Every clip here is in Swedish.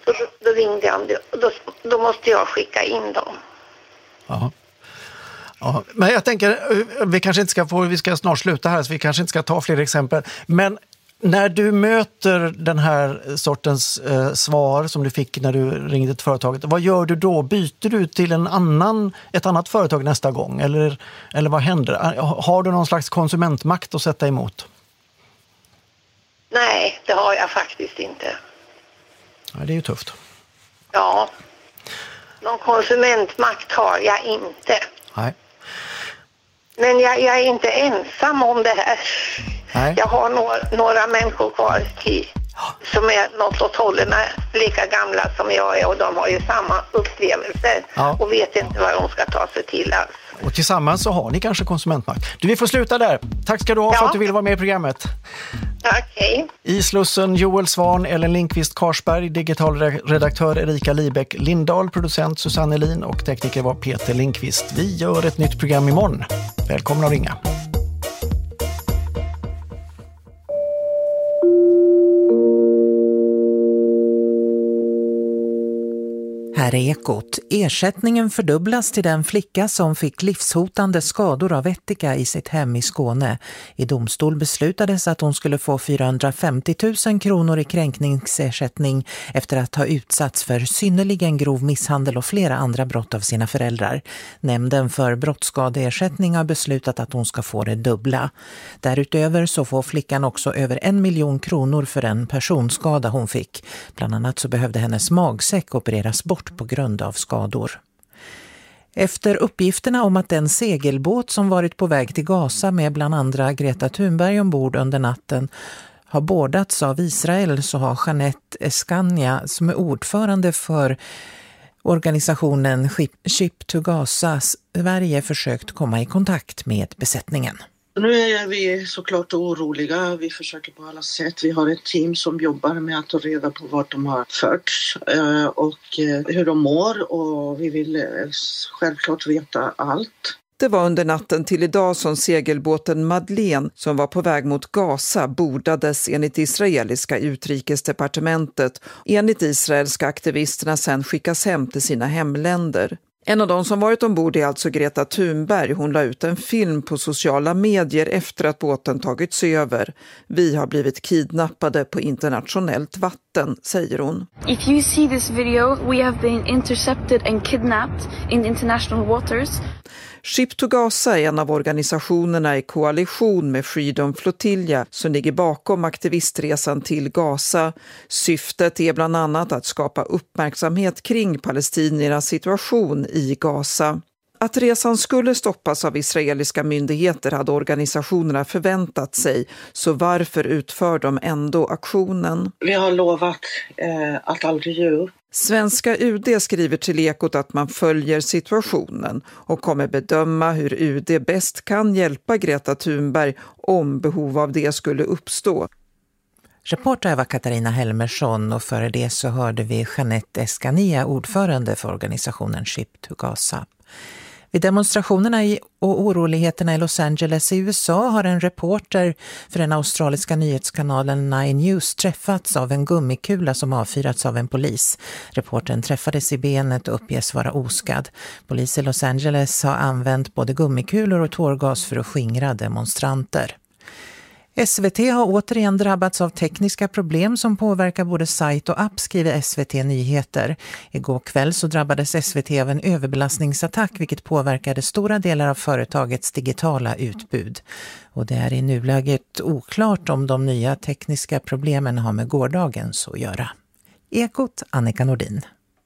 Så då ringde han och då måste jag skicka in dem. Ja. Ja, men jag tänker, vi ska snart sluta här så vi kanske inte ska ta fler exempel. Men när du möter den här sortens svar som du fick när du ringde till företaget, vad gör du då? Byter du till ett annat företag nästa gång? Eller vad händer? Har du någon slags konsumentmakt att sätta emot? Nej, det har jag faktiskt inte. Ja, det är ju tufft. Ja, någon konsumentmakt har jag inte. Nej. Men jag är inte ensam om det här. Nej. Jag har några människor kvar som är något åt hållerna lika gamla som jag är och de har ju samma upplevelser och vet inte vad de ska ta sig till alls. Och tillsammans så har ni kanske konsumentmakt. Vi får sluta där. Tack ska du ha för att du ville vara med i programmet. Okej. I Slussen Joel Svan, Ellen Lindqvist Karsberg, digital redaktör Erika Libeck Lindahl, producent Susanne Elin och tekniker var Peter Lindqvist. Vi gör ett nytt program imorgon. Välkomna att ringa. Här är Ekot. Ersättningen fördubblas till den flicka som fick livshotande skador av ättika i sitt hem i Skåne. I domstol beslutades att hon skulle få 450 000 kronor i kränkningsersättning efter att ha utsatts för synnerligen grov misshandel och flera andra brott av sina föräldrar. Nämnden för brottsskadeersättning har beslutat att hon ska få det dubbla. Därutöver så får flickan också över 1 miljon kronor för en personskada hon fick. Bland annat så behövde hennes magsäck opereras bort på grund av skador. Efter uppgifterna om att den segelbåt som varit på väg till Gaza med bland andra Greta Thunberg ombord under natten har bordats av Israel, så har Jeanette Escania, som är ordförande för organisationen Ship to Gaza Sverige, försökt komma i kontakt med besättningen. Nu är vi såklart oroliga. Vi försöker på alla sätt. Vi har ett team som jobbar med att ta reda på vart de har förts och hur de mår, och vi vill självklart veta allt. Det var under natten till idag som segelbåten Madeleine, som var på väg mot Gaza, bordades enligt israeliska utrikesdepartementet. Enligt israeliska aktivisterna sen skickas hem till sina hemländer. En av de som varit ombord är alltså Greta Thunberg. Hon la ut en film på sociala medier efter att båten tagits över. Vi har blivit kidnappade på internationellt vatten, säger hon. If you see this video, we have been intercepted and kidnapped in international waters. Ship to Gaza är en av organisationerna i koalition med Freedom Flotilla som ligger bakom aktivistresan till Gaza. Syftet är bland annat att skapa uppmärksamhet kring palestiniernas situation i Gaza. Att resan skulle stoppas av israeliska myndigheter hade organisationerna förväntat sig, så varför utför de ändå aktionen? Vi har lovat att aldrig ge upp. Svenska UD skriver till Ekot att man följer situationen och kommer bedöma hur UD bäst kan hjälpa Greta Thunberg om behov av det skulle uppstå. Reporter var Katarina Helmersson, och före det så hörde vi Jeanette Escania, ordförande för organisationen Ship to Gaza. Vid demonstrationerna och oroligheterna i Los Angeles i USA har en reporter för den australiska nyhetskanalen Nine News träffats av en gummikula som avfyrats av en polis. Reportern träffades i benet och uppges vara oskadd. Polis i Los Angeles har använt både gummikulor och tårgas för att skingra demonstranter. SVT har återigen drabbats av tekniska problem som påverkar både sajt och app, skriver SVT Nyheter. Igår kväll så drabbades SVT av en överbelastningsattack, vilket påverkade stora delar av företagets digitala utbud. Och det är i nuläget oklart om de nya tekniska problemen har med gårdagens att göra. Ekot, Annika Nordin.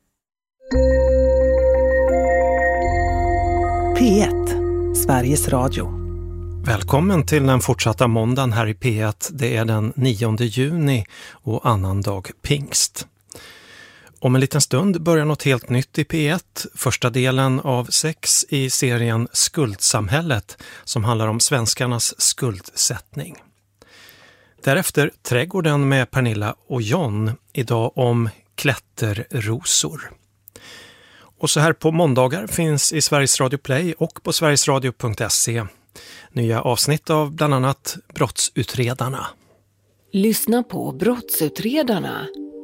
P1, Sveriges Radio. Välkommen till den fortsatta måndagen här i P1. Det är den 9 juni och annandag pingst. Om en liten stund börjar något helt nytt i P1. Första delen av 6 i serien Skuldsamhället som handlar om svenskarnas skuldsättning. Därefter Trädgården med Pernilla och John, idag om klätterrosor. Och så här på måndagar finns i Sveriges Radio Play och på sverigesradio.se nya avsnitt av bland annat Brottsutredarna. Lyssna på Brottsutredarna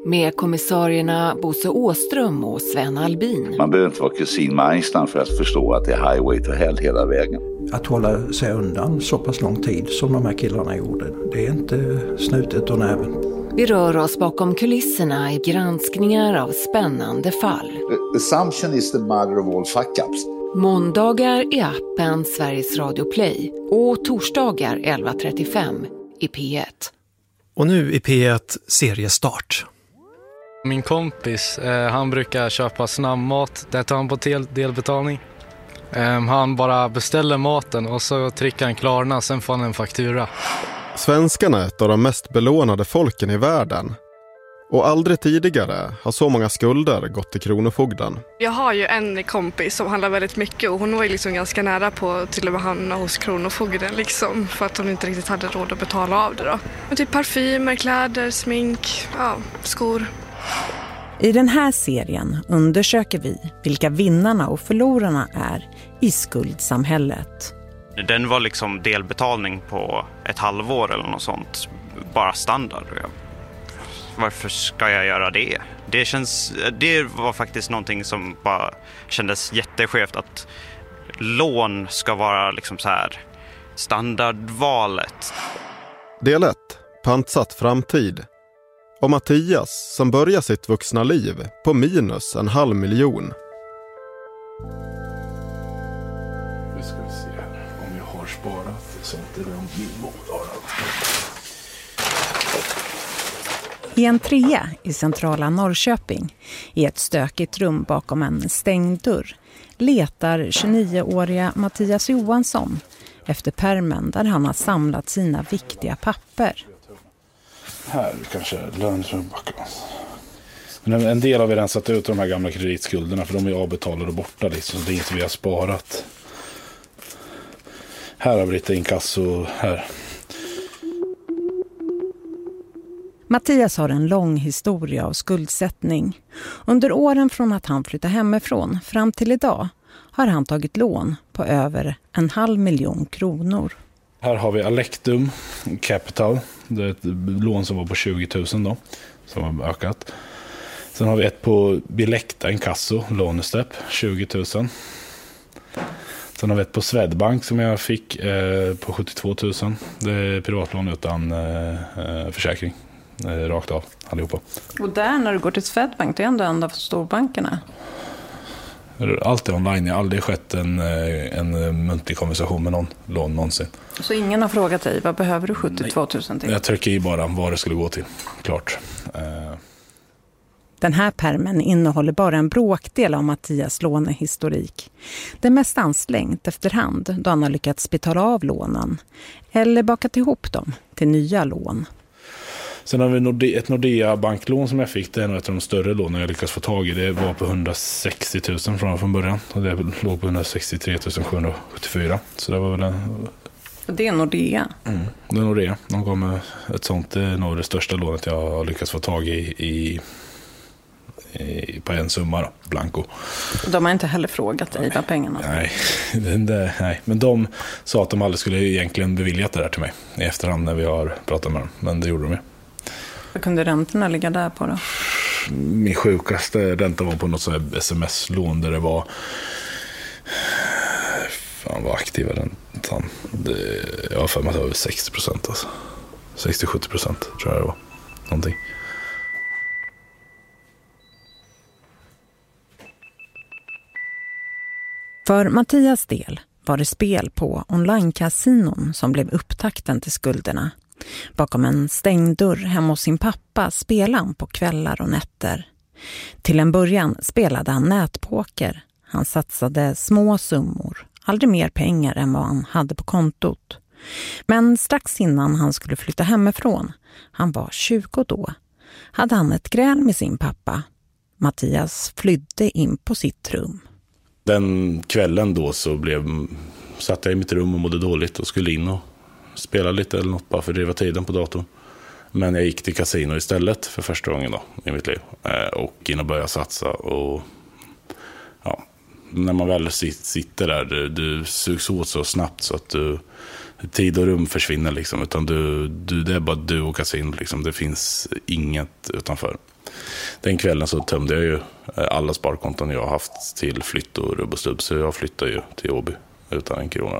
med kommissarierna Bosse Åström och Sven Albin. Man behöver inte vara kusin med Einstein för att förstå att det är highway to hell hela vägen. Att hålla sig undan så pass lång tid som de här killarna gjorde, det är inte snutet och näven. Vi rör oss bakom kulisserna i granskningar av spännande fall. Assumption is the mother of all fuck-ups. Måndagar i appen Sveriges Radio Play och torsdagar 11:35 i P1. Och nu i P1 seriestart. Min kompis, han brukar köpa snabbmat. Det tar han på delbetalning. Han bara beställer maten och så trycker han klarna, sen får han en faktura. Svenskarna är ett av de mest belånade folken i världen. Och aldrig tidigare har så många skulder gått till kronofogden. Jag har ju en kompis som handlar väldigt mycket och hon var ju liksom ganska nära på till och med hamna hos kronofogden liksom, för att hon inte riktigt hade råd att betala av det då. Och typ parfymer, kläder, smink, skor. I den här serien undersöker vi vilka vinnarna och förlorarna är i skuldsamhället. Den var liksom delbetalning på ett halvår eller något sånt. Bara standard. Varför ska jag göra det? Det var faktiskt någonting som bara kändes jätteskevt, att lån ska vara liksom så här standardvalet. Del 1. Pantsatt framtid. Och Mattias som börjar sitt vuxna liv på minus 500 000. Nu ska vi se här om jag har sparat så att det är någon mål. I en trea i centrala Norrköping, i ett stökigt rum bakom en stängd dörr, letar 29-åriga Mattias Johansson efter pärmen där han har samlat sina viktiga papper. Här kanske lönesumbacken. Men en del har vi rensat ut de här gamla kreditskulderna för de är avbetalade och borta liksom, så det är inte vi har sparat. Här har vi lite inkasso här. Mattias har en lång historia av skuldsättning. Under åren från att han flyttade hemifrån fram till idag har han tagit lån på över 500 000 kronor. Här har vi Alectum Capital. Det är ett lån som var på 20 000 då, som har ökat. Sen har vi ett på Bilekta Inkasso, lånestep, 20 000. Sen har vi ett på Swedbank som jag fick på 72 000. Det är privatlån utan försäkring. Rakt av, allihopa. Och där när du går till Swedbank, det är ändå en av storbankerna. Allt är online, jag har aldrig skett en muntlig konversation med någon lån någonsin. Så ingen har frågat dig, vad behöver du 72 000 till? Jag trycker i bara vad det skulle gå till, klart. Den här pärmen innehåller bara en bråkdel av Mattias lånehistorik. Det är mest anslängt efterhand då han har lyckats betala av lånen eller bakat ihop dem till nya lån. Sen har vi ett Nordea banklån som jag fick. Det är ett av de större lånen jag lyckats få tag i. Det var på 160 000 från början. Och det låg på 163 774. Så det var väl Det är Nordea? Det är Nordea. De gav mig ett sånt. Det är nog det största lånet jag har lyckats få tag i på en summa då, blanco. De har inte heller frågat dig vad pengarna? Nej, nej, men de sa att de aldrig skulle egentligen beviljat det där till mig i efterhand när vi har pratat med dem. Men det gjorde de ju. Vad kunde räntorna ligga där på då? Min sjukaste ränta var på något sånt här sms-lån där det var var aktiva räntan. Jag har för mig att det var 60%, alltså. 60-70% tror jag det var. Någonting. För Mattias del var det spel på online-kasinon som blev upptakten till skulderna. Bakom en stängd dörr hemma hos sin pappa spelade han på kvällar och nätter. Till en början spelade han nätpoker. Han satsade små summor, aldrig mer pengar än vad han hade på kontot. Men strax innan han skulle flytta hemifrån, han var 20 då, hade han ett gräl med sin pappa. Mattias flydde in på sitt rum. Den kvällen då så satt jag i mitt rum och mådde dåligt och skulle in och spela lite eller något bara för att driva tiden på datorn. Men jag gick till kasino istället för första gången då i mitt liv och in och började satsa. Och ja, när man väl sitter där, du sugs åt så snabbt så att tid och rum försvinner liksom, utan det är bara du och kasino liksom, det finns inget utanför. den kvällen så tömde jag ju alla sparkonton jag har haft till flytt och rubb och stubb. Så jag flyttade ju till Åby utan en krona.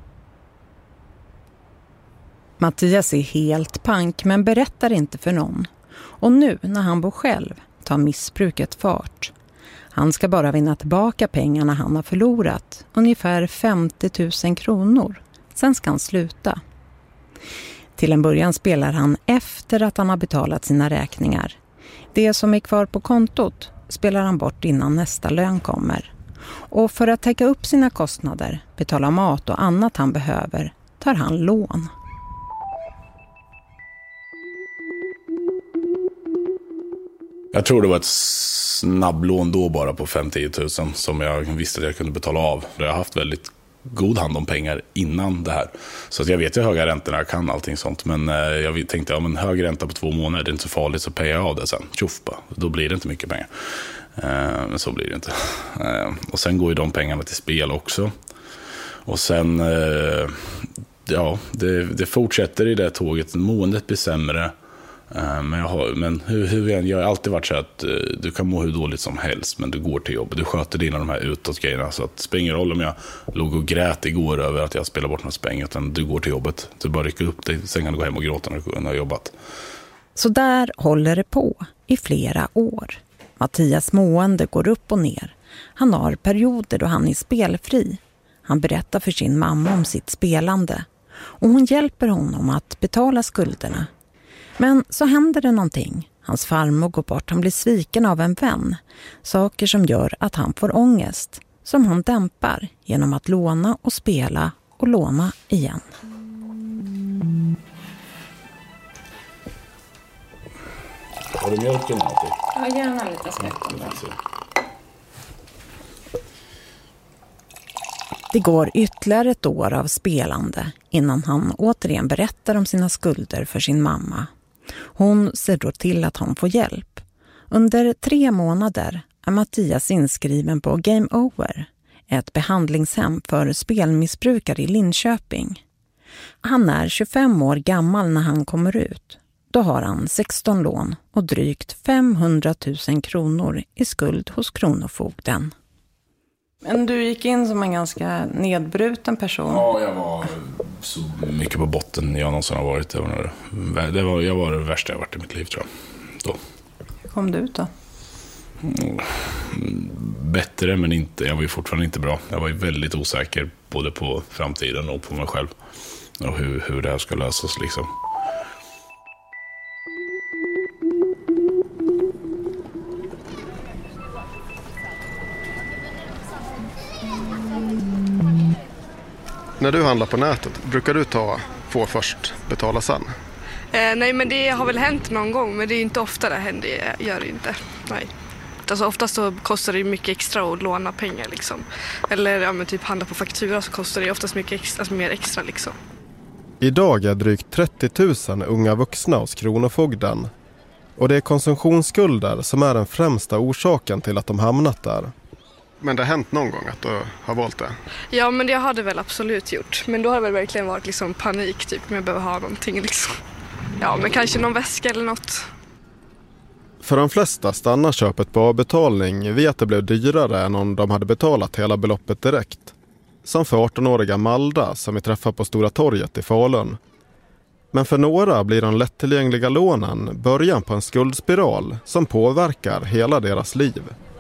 Mattias är helt pank men berättar inte för någon. Och nu när han bor själv tar missbruket fart. Han ska bara vinna tillbaka pengarna han har förlorat, ungefär 50 000 kronor. Sen ska han sluta. Till en början spelar han efter att han har betalat sina räkningar. Det som är kvar på kontot spelar han bort innan nästa lön kommer. Och för att täcka upp sina kostnader, betala mat och annat han behöver, tar han lån. Jag tror det var ett snabblån då bara på 5-10 000 som jag visste att jag kunde betala av. Jag har haft väldigt god hand om pengar innan det här. Så att jag vet ju höga räntorna, jag kan allting sånt. Men jag tänkte, men hög ränta på 2 månader, det är inte så farligt, så payar jag av det sen. Tjoffa, då blir det inte mycket pengar. Men så blir det inte. Och sen går ju de pengarna till spel också. Och sen, det fortsätter i det tåget. Måendet blir sämre. Men jag har alltid varit så att du kan må hur dåligt som helst, men du går till jobbet, du sköter dina de här utåtgrejerna, så att det spelar ingen roll om jag låg och grät igår över att jag spelar bort något spänn, utan du går till jobbet, du bara rycker upp dig, sen kan du gå hem och gråta när du har jobbat. Så där håller det på i flera år. Mattias mående går upp och ner. Han har perioder då han är spelfri. Han berättar för sin mamma om sitt spelande och hon hjälper honom att betala skulderna. Men så händer det någonting. Hans farmor går bort, han blir sviken av en vän. Saker som gör att han får ångest, som han dämpar genom att låna och spela och låna igen. Har du mjölken här? Ja, gärna lite skvätt. Det går ytterligare ett år av spelande innan han återigen berättar om sina skulder för sin mamma. Hon ser då till att han får hjälp. Under 3 månader är Mattias inskriven på Game Over, ett behandlingshem för spelmissbrukare i Linköping. Han är 25 år gammal när han kommer ut. Då har han 16 lån och drygt 500 000 kronor i skuld hos Kronofogden. Men du gick in som en ganska nedbruten person. Ja, jag var så mycket på botten jag någonsin har varit. Jag var det värsta jag varit i mitt liv, tror jag. Då. Hur kom du ut då? Bättre, men inte. Jag var ju fortfarande inte bra. Jag var ju väldigt osäker både på framtiden och på mig själv. Och hur det här ska lösas liksom. När du handlar på nätet, brukar du få först, betala sen? Nej, men det har väl hänt någon gång, men det är inte ofta det händer, gör det inte. Nej. Alltså oftast så kostar det mycket extra att låna pengar liksom. Eller typ handla på faktura så kostar det oftast mycket extra, alltså mer extra liksom. Idag är drygt 30 000 unga vuxna hos Kronofogden. Och det är konsumtionsskulder som är den främsta orsaken till att de hamnat där. Men det har hänt någon gång att du har valt det? Ja, men det har det väl absolut gjort. Men då har det väl verkligen varit liksom panik typ, om jag behöver ha någonting liksom. Ja, men kanske någon väska eller något. För de flesta stannar köpet på avbetalning vid att det blev dyrare än om de hade betalat hela beloppet direkt. Som för 18-åriga Malda som vi träffar på Stora torget i Falun. Men för några blir de lättillgängliga lånen början på en skuldspiral som påverkar hela deras liv.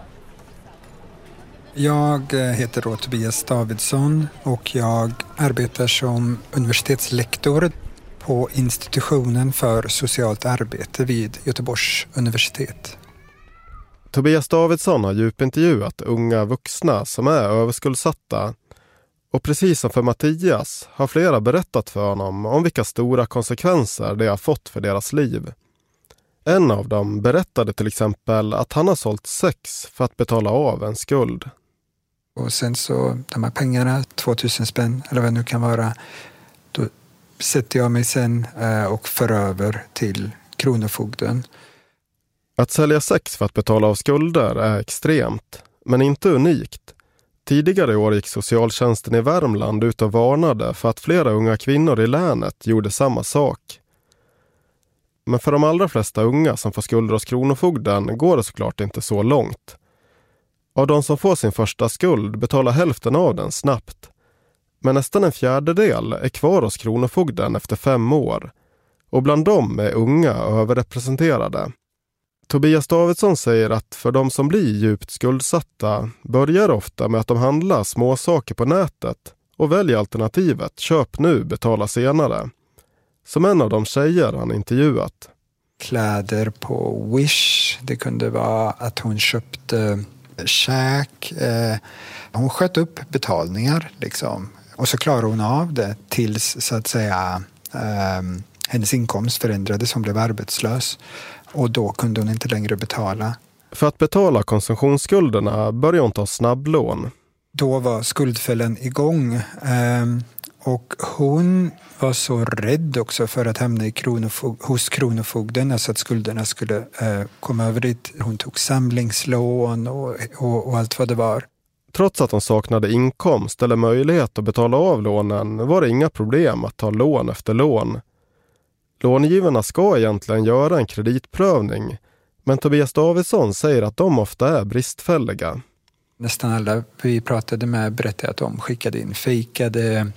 Jag heter då Tobias Davidsson och jag arbetar som universitetslektor på institutionen för socialt arbete vid Göteborgs universitet. Tobias Davidsson har djupintervjuat unga vuxna som är överskuldsatta. Och precis som för Mattias har flera berättat för honom om vilka stora konsekvenser det har fått för deras liv. En av dem berättade till exempel att han har sålt sex för att betala av en skuld. Och sen så, de här pengarna, 2000 spänn eller vad det nu kan vara, då sätter jag mig sen och för över till Kronofogden. Att sälja sex för att betala av skulder är extremt, men inte unikt. Tidigare i år gick socialtjänsten i Värmland ut och varnade för att flera unga kvinnor i länet gjorde samma sak. Men för de allra flesta unga som får skulder hos Kronofogden går det såklart inte så långt. Av de som får sin första skuld betalar hälften av den snabbt. Men nästan en fjärdedel är kvar hos Kronofogden efter 5 år. Och bland dem är unga överrepresenterade. Tobias Davidsson säger att för de som blir djupt skuldsatta börjar ofta med att de handlar små saker på nätet och väljer alternativet köp nu, betala senare. Som en av de tjejer han intervjuat. Kläder på Wish, det kunde vara att hon köpte käk. Hon sköt upp betalningar liksom. Och så klarade hon av det tills så att säga hennes inkomst förändrades, hon blev arbetslös. Och då kunde hon inte längre betala. För att betala konsumtionsskulderna började hon ta snabblån. Då var skuldfällan igång. Och hon var så rädd också för att hamna hos Kronofogden. Alltså att skulderna skulle komma över dit. Hon tog samlingslån och allt vad det var. Trots att hon saknade inkomst eller möjlighet att betala av lånen var det inga problem att ta lån efter lån. Långivarna ska egentligen göra en kreditprövning, men Tobias Davidsson säger att de ofta är bristfälliga. Nästan alla vi pratade med berättade att de skickade in fejkade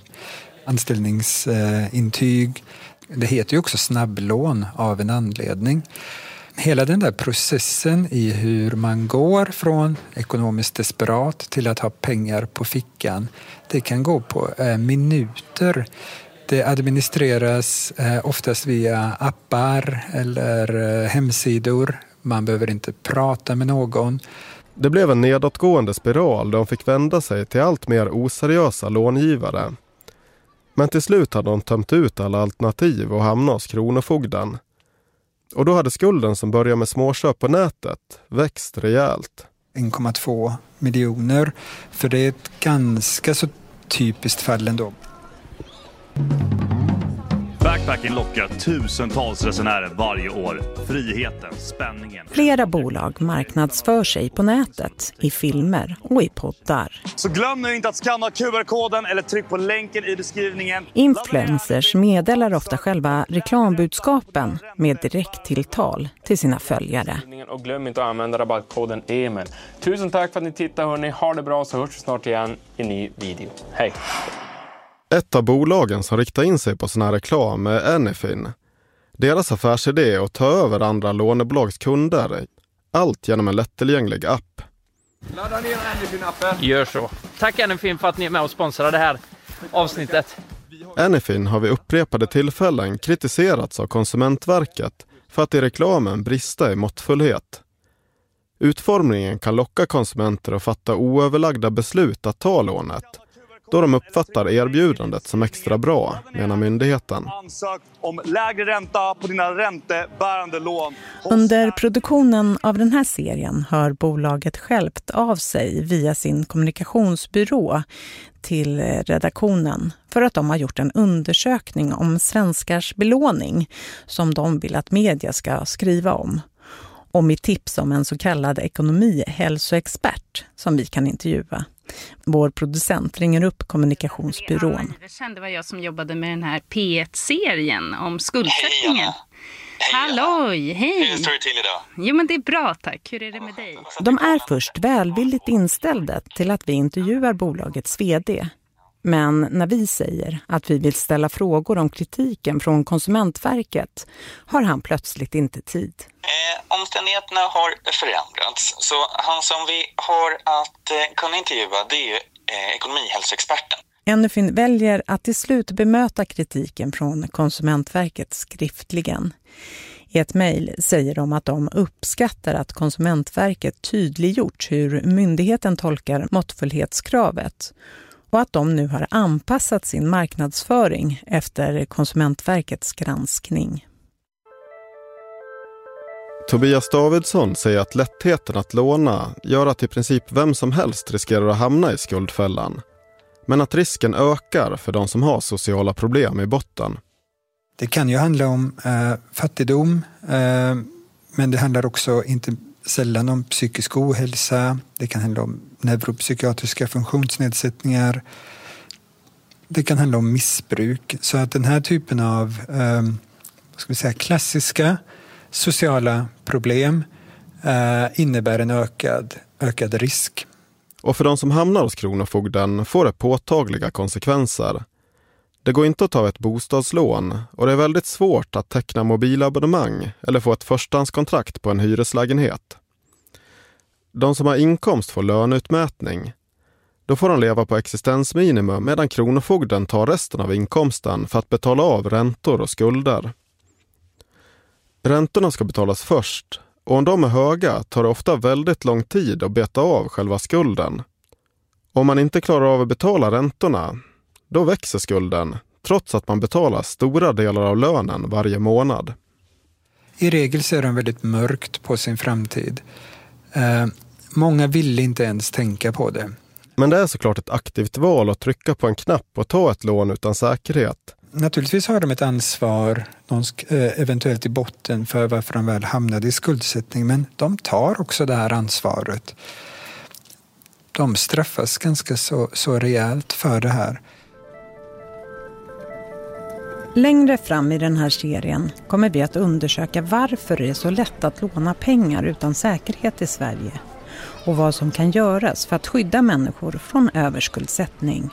anställningsintyg. Det heter ju också snabblån av en anledning. Hela den där processen i hur man går från ekonomiskt desperat till att ha pengar på fickan, det kan gå på minuter. Det administreras oftast via appar eller hemsidor. Man behöver inte prata med någon. Det blev en nedåtgående spiral där de fick vända sig till allt mer oseriösa långivare. Men till slut hade de tömt ut alla alternativ och hamnat hos Kronofogden. Och då hade skulden som började med småköp på nätet växt rejält. 1,2 miljoner, för det är ett ganska så typiskt fall ändå. Backpacking lockar tusentals resenärer varje år. Friheten, spänningen. Flera bolag marknadsför sig på nätet, i filmer och i poddar. Så glöm nu inte att skanna QR-koden eller tryck på länken i beskrivningen. Influencers meddelar ofta själva reklambudskapen med direkttilltal till sina följare. Och glöm inte att använda rabattkoden EMEL. Tusen tack för att ni tittar, hörni. Ha det bra, så hörs vi snart igen i en ny video. Hej! Ett av bolagen som riktar in sig på sån här reklam är Anyfin. Deras affärsidé är att ta över andra lånebolags kunder. Allt genom en lättillgänglig app. Ladda ner Anyfin-appen. Gör så. Tack Anyfin för att ni är med och sponsrar det här avsnittet. Anyfin har vid upprepade tillfällen kritiserats av Konsumentverket för att i reklamen brista i måttfullhet. Utformningen kan locka konsumenter att fatta oöverlagda beslut att ta lånet, då de uppfattar erbjudandet som extra bra, menar myndigheten. Ansök om lägre ränta på dina räntebärande lån. Under produktionen av den här serien hör bolaget självt av sig via sin kommunikationsbyrå till redaktionen för att de har gjort en undersökning om svenskars belåning som de vill att media ska skriva om. Och med tips om en så kallad ekonomihälsoexpert som vi kan intervjua. Vår producent ringer upp kommunikationsbyrån. Det var jag som jobbade med den här P1-serien om skuldsättningen. Halloj, hej! Hur står det till idag? Jo, men det är bra, tack. Hur är det med dig? De är först välvilligt inställda till att vi intervjuar bolagets vd. Men när vi säger att vi vill ställa frågor om kritiken från Konsumentverket har han plötsligt inte tid. Omständigheterna har förändrats, så han som vi har att kunna intervjua, det är ju ekonomihälsoexperten. Anyfin väljer att till slut bemöta kritiken från Konsumentverket skriftligen. I ett mejl säger de att de uppskattar att Konsumentverket tydliggjort hur myndigheten tolkar måttfullhetskravet och att de nu har anpassat sin marknadsföring efter Konsumentverkets granskning. Tobias Davidsson säger att lättheten att låna gör att i princip vem som helst riskerar att hamna i skuldfällan. Men att risken ökar för de som har sociala problem i botten. Det kan ju handla om fattigdom, men det handlar också inte sällan om psykisk ohälsa. Det kan handla om neuropsykiatriska funktionsnedsättningar. Det kan handla om missbruk. Så att den här typen av klassiska sociala problem innebär en ökad risk. Och för de som hamnar hos Kronofogden får det påtagliga konsekvenser. Det går inte att ta ett bostadslån och det är väldigt svårt att teckna mobilabonnemang eller få ett förstahandskontrakt på en hyreslägenhet. De som har inkomst får löneutmätning. Då får de leva på existensminimum medan Kronofogden tar resten av inkomsten för att betala av räntor och skulder. Räntorna ska betalas först och om de är höga tar det ofta väldigt lång tid att beta av själva skulden. Om man inte klarar av att betala räntorna, då växer skulden trots att man betalar stora delar av lönen varje månad. I regel ser de väldigt mörkt på sin framtid. Många vill inte ens tänka på det. Men det är såklart ett aktivt val att trycka på en knapp och ta ett lån utan säkerhet. Naturligtvis har de ett ansvar, eventuellt i botten, för varför de väl hamnade i skuldsättning. Men de tar också det här ansvaret. De straffas ganska så rejält för det här. Längre fram i den här serien kommer vi att undersöka varför det är så lätt att låna pengar utan säkerhet i Sverige och vad som kan göras för att skydda människor från överskuldsättning.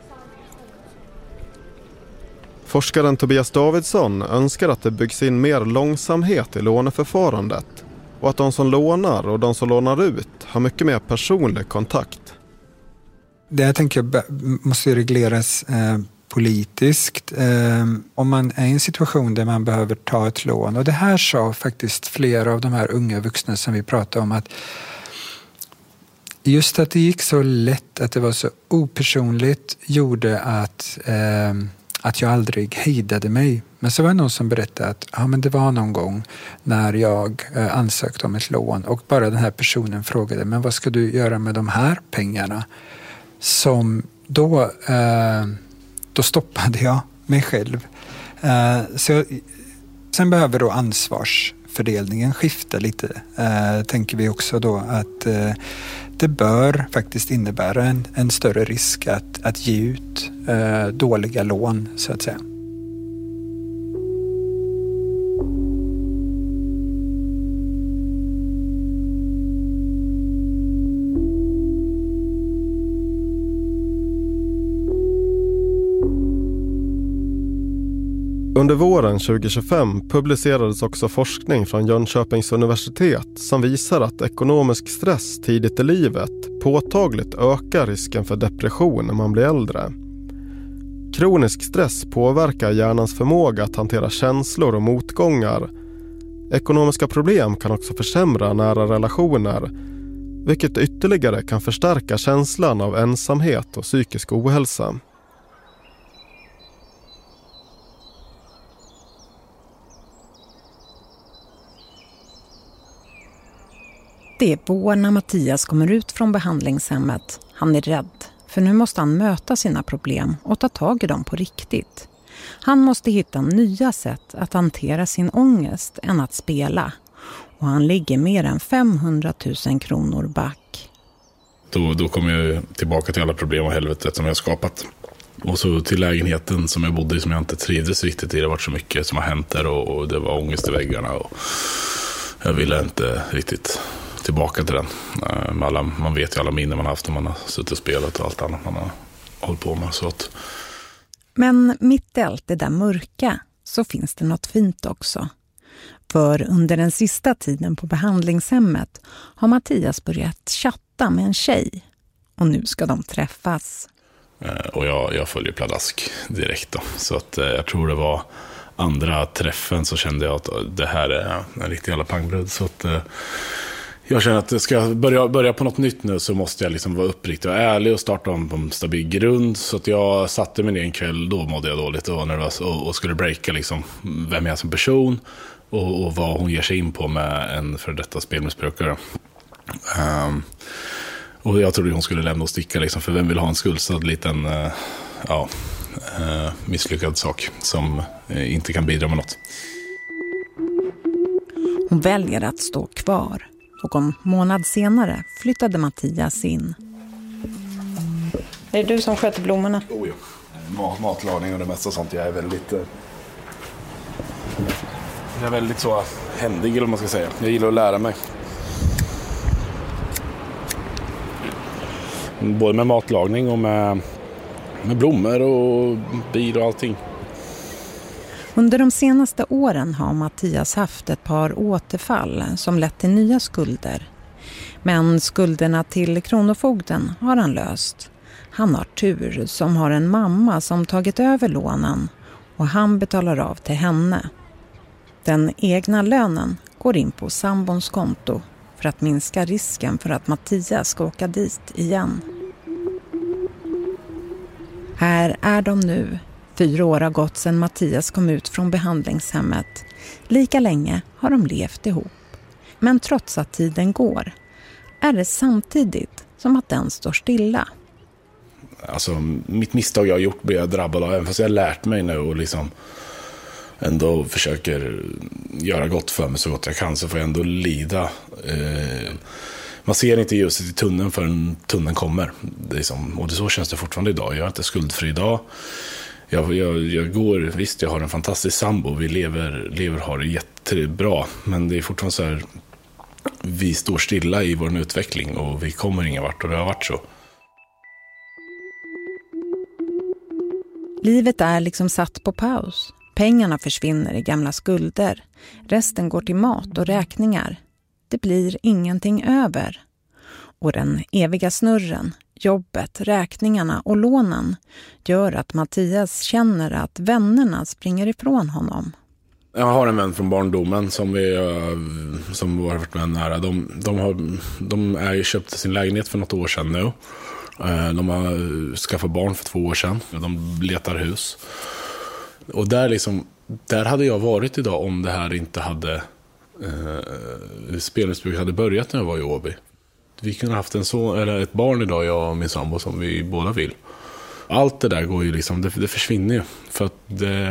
Forskaren Tobias Davidsson önskar att det byggs in mer långsamhet i låneförfarandet och att de som lånar och de som lånar ut har mycket mer personlig kontakt. Det jag tänker måste regleras politiskt. Om man är i en situation där man behöver ta ett lån, och det här sa faktiskt flera av de här unga vuxna som vi pratade om, att just att det gick så lätt, att det var så opersonligt, gjorde att jag aldrig hejdade mig. Men så var det någon som berättade att men det var någon gång när jag ansökte om ett lån och bara den här personen frågade, men vad ska du göra med de här pengarna? Som då stoppade jag mig själv. Sen behöver då ansvarsfördelningen skifta lite. Tänker vi också då att det bör faktiskt innebära en större risk att ge ut dåliga lån, så att säga. Under våren 2025 publicerades också forskning från Jönköpings universitet som visar att ekonomisk stress tidigt i livet påtagligt ökar risken för depression när man blir äldre. Kronisk stress påverkar hjärnans förmåga att hantera känslor och motgångar. Ekonomiska problem kan också försämra nära relationer, vilket ytterligare kan förstärka känslan av ensamhet och psykisk ohälsa. Det är vår när Mattias kommer ut från behandlingshemmet. Han är rädd, för nu måste han möta sina problem och ta tag i dem på riktigt. Han måste hitta nya sätt att hantera sin ångest än att spela. Och han ligger mer än 500 000 kronor back. Då kom jag tillbaka till alla problem och helvetet som jag skapat. Och så till lägenheten som jag bodde i, som jag inte trivdes riktigt i. Det har varit så mycket som har hänt där och det var ångest i väggarna. Och jag ville inte riktigt tillbaka till den. Man vet ju alla minnen man har haft när man har suttit och spelat och allt annat man har hållit på med. Så att... Men mitt i allt det där mörka så finns det något fint också. För under den sista tiden på behandlingshemmet har Mattias börjat chatta med en tjej. Och nu ska de träffas. Och jag följer pladask direkt då. Så att jag tror det var andra träffen så kände jag att det här är en riktig jävla pangbröd. Så att jag känner att ska jag börja på något nytt nu så måste jag liksom vara uppriktig och ärlig och starta om på en stabil grund. Så att jag satte mig ner en kväll, då mådde jag dåligt och var nervös och skulle breaka liksom vem jag är som person och vad hon ger sig in på med en för detta spelmissbrukare. Och jag trodde hon skulle lämna och sticka liksom, för vem vill ha en skuldsatt liten misslyckad sak som inte kan bidra med något. Hon väljer att stå kvar. Och en månad senare flyttade Mattias in. Är det du som sköter blommorna? Oh, ja. Matlagning och det mesta sånt. Jag är väldigt Jag är väldigt så händig, eller vad man ska säga. Jag gillar att lära mig. Både med matlagning och med blommor och bil och allting. Under de senaste åren har Mattias haft ett par återfall som lett till nya skulder. Men skulderna till Kronofogden har han löst. Han har tur som har en mamma som tagit över lånen och han betalar av till henne. Den egna lönen går in på sambons konto för att minska risken för att Mattias ska åka dit igen. Här är de nu. 4 år har gått sedan Mattias kom ut från behandlingshemmet. Lika länge har de levt ihop. Men trots att tiden går är det samtidigt som att den står stilla. Alltså mitt misstag jag har gjort blir jag drabbad av. Även fast jag har lärt mig nu och liksom ändå försöker göra gott för mig så gott jag kan, så får jag ändå lida. Man ser inte ljuset i tunneln förrän tunneln kommer. Det är som, och det så känns det fortfarande idag. Jag är inte skuldfri idag. Jag går, visst jag har en fantastisk sambo. Vi lever har det jättebra. Men det är fortfarande så här, vi står stilla i vår utveckling och vi kommer ingen vart, och det har varit så. Livet är liksom satt på paus. Pengarna försvinner i gamla skulder. Resten går till mat och räkningar. Det blir ingenting över. Och den eviga snurren, jobbet, räkningarna och lånen gör att Mattias känner att vännerna springer ifrån honom. Jag har en vän från barndomen som har varit med nära. De är ju köpt sin lägenhet för något år sedan nu. De har skaffat barn för 2 år sedan. De letar hus. Och där hade jag varit idag om det här inte hade spelmissbruk hade börjat när jag var i Åby. Vi kunde haft ett barn idag, jag och min sambo, som vi båda vill. Allt det där går ju liksom, det försvinner ju. För att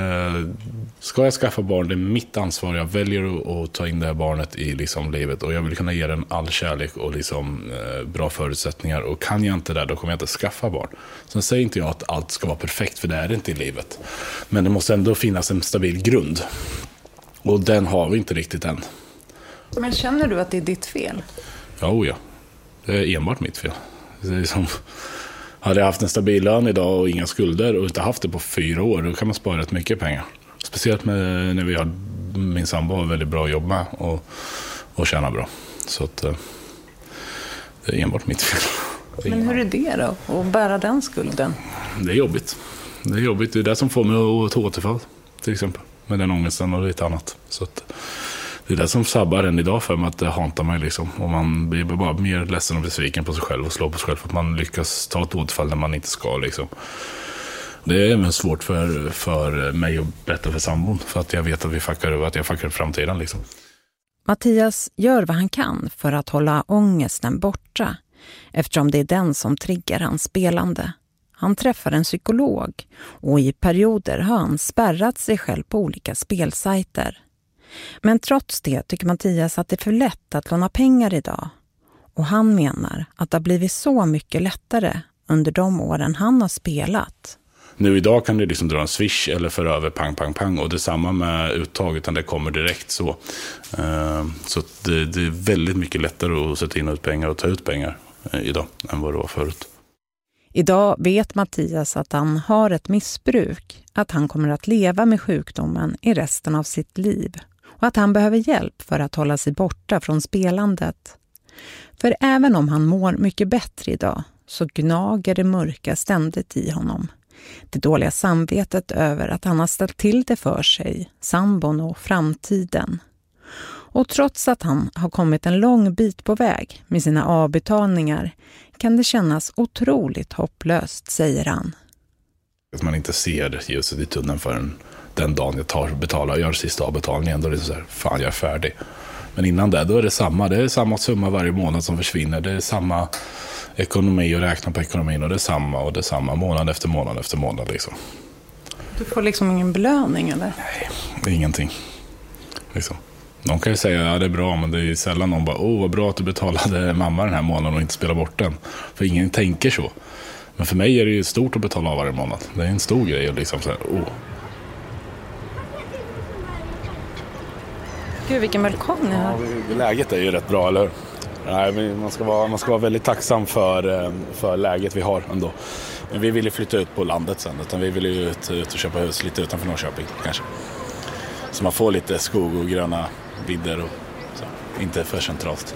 ska jag skaffa barn, det är mitt ansvar. Jag väljer att ta in det här barnet i liksom livet. Och jag vill kunna ge den all kärlek och liksom, bra förutsättningar. Och kan jag inte det, då kommer jag inte skaffa barn. Sen säger inte jag att allt ska vara perfekt, för det är det inte i livet. Men det måste ändå finnas en stabil grund. Och den har vi inte riktigt än. Men känner du att det är ditt fel? Ja. Det är enbart mitt fel. Det är som, hade jag haft en stabil lön idag och inga skulder och inte haft det på 4 år, då kan man spara rätt mycket pengar. Speciellt när vi har min sambo har väldigt bra jobb med och tjänar bra. Så att det är enbart mitt fel. Men hur är det då, att bära den skulden? Det är jobbigt. Det är det som får mig att ta återfall, till exempel. Med den ångesten och lite annat. Så att det är det som sabbar än idag för mig, att det hantar mig liksom. Och man blir bara mer ledsen och besviken på sig själv och slår på sig själv för att man lyckas ta ett återfall när man inte ska liksom. Det är även svårt för mig att berätta för sambon, för att jag vet att jag fuckar upp framtiden liksom. Mattias gör vad han kan för att hålla ångesten borta, eftersom det är den som triggar hans spelande. Han träffar en psykolog och i perioder har han spärrat sig själv på olika spelsajter. Men trots det tycker Mattias att det är för lätt att låna pengar idag. Och han menar att det har blivit så mycket lättare under de åren han har spelat. Nu idag kan du liksom dra en swish eller föra över pang. Och det är samma med uttag, utan det kommer direkt så. Så det är väldigt mycket lättare att sätta in ut pengar och ta ut pengar idag än vad det var förut. Idag vet Mattias att han har ett missbruk, att han kommer att leva med sjukdomen i resten av sitt liv och att han behöver hjälp för att hålla sig borta från spelandet. För även om han mår mycket bättre idag så gnager det mörka ständigt i honom. Det dåliga samvetet över att han har ställt till det för sig, sambon och framtiden. Och trots att han har kommit en lång bit på väg med sina avbetalningar kan det kännas otroligt hopplöst, säger han. Att man inte ser ljuset i tunneln förrän den dagen jag gör sista avbetalningen, då är det så här, fan jag är färdig. Men innan det, då är det samma summa varje månad som försvinner. Det är samma ekonomi och räkna på ekonomin, och det är samma månad efter månad efter månad liksom. Du får liksom ingen belöning eller? Nej, det är ingenting. Liksom. Någon kan ju säga ja det är bra, men det är sällan någon bara vad bra att du betalade mamma den här månaden och inte spela bort den. För ingen tänker så. Men för mig är det ju stort att betala av varje månad. Det är en stor grej och liksom så här, Gud, vilken balkong ni har. Ja, läget är ju rätt bra, eller hur? Nej, man ska vara väldigt tacksam för läget vi har ändå. Men vi vill ju flytta ut på landet sen, utan vi vill ju ut och köpa hus lite utanför Norrköping kanske. Så man får lite skog och gröna vidder och så, inte för centralt.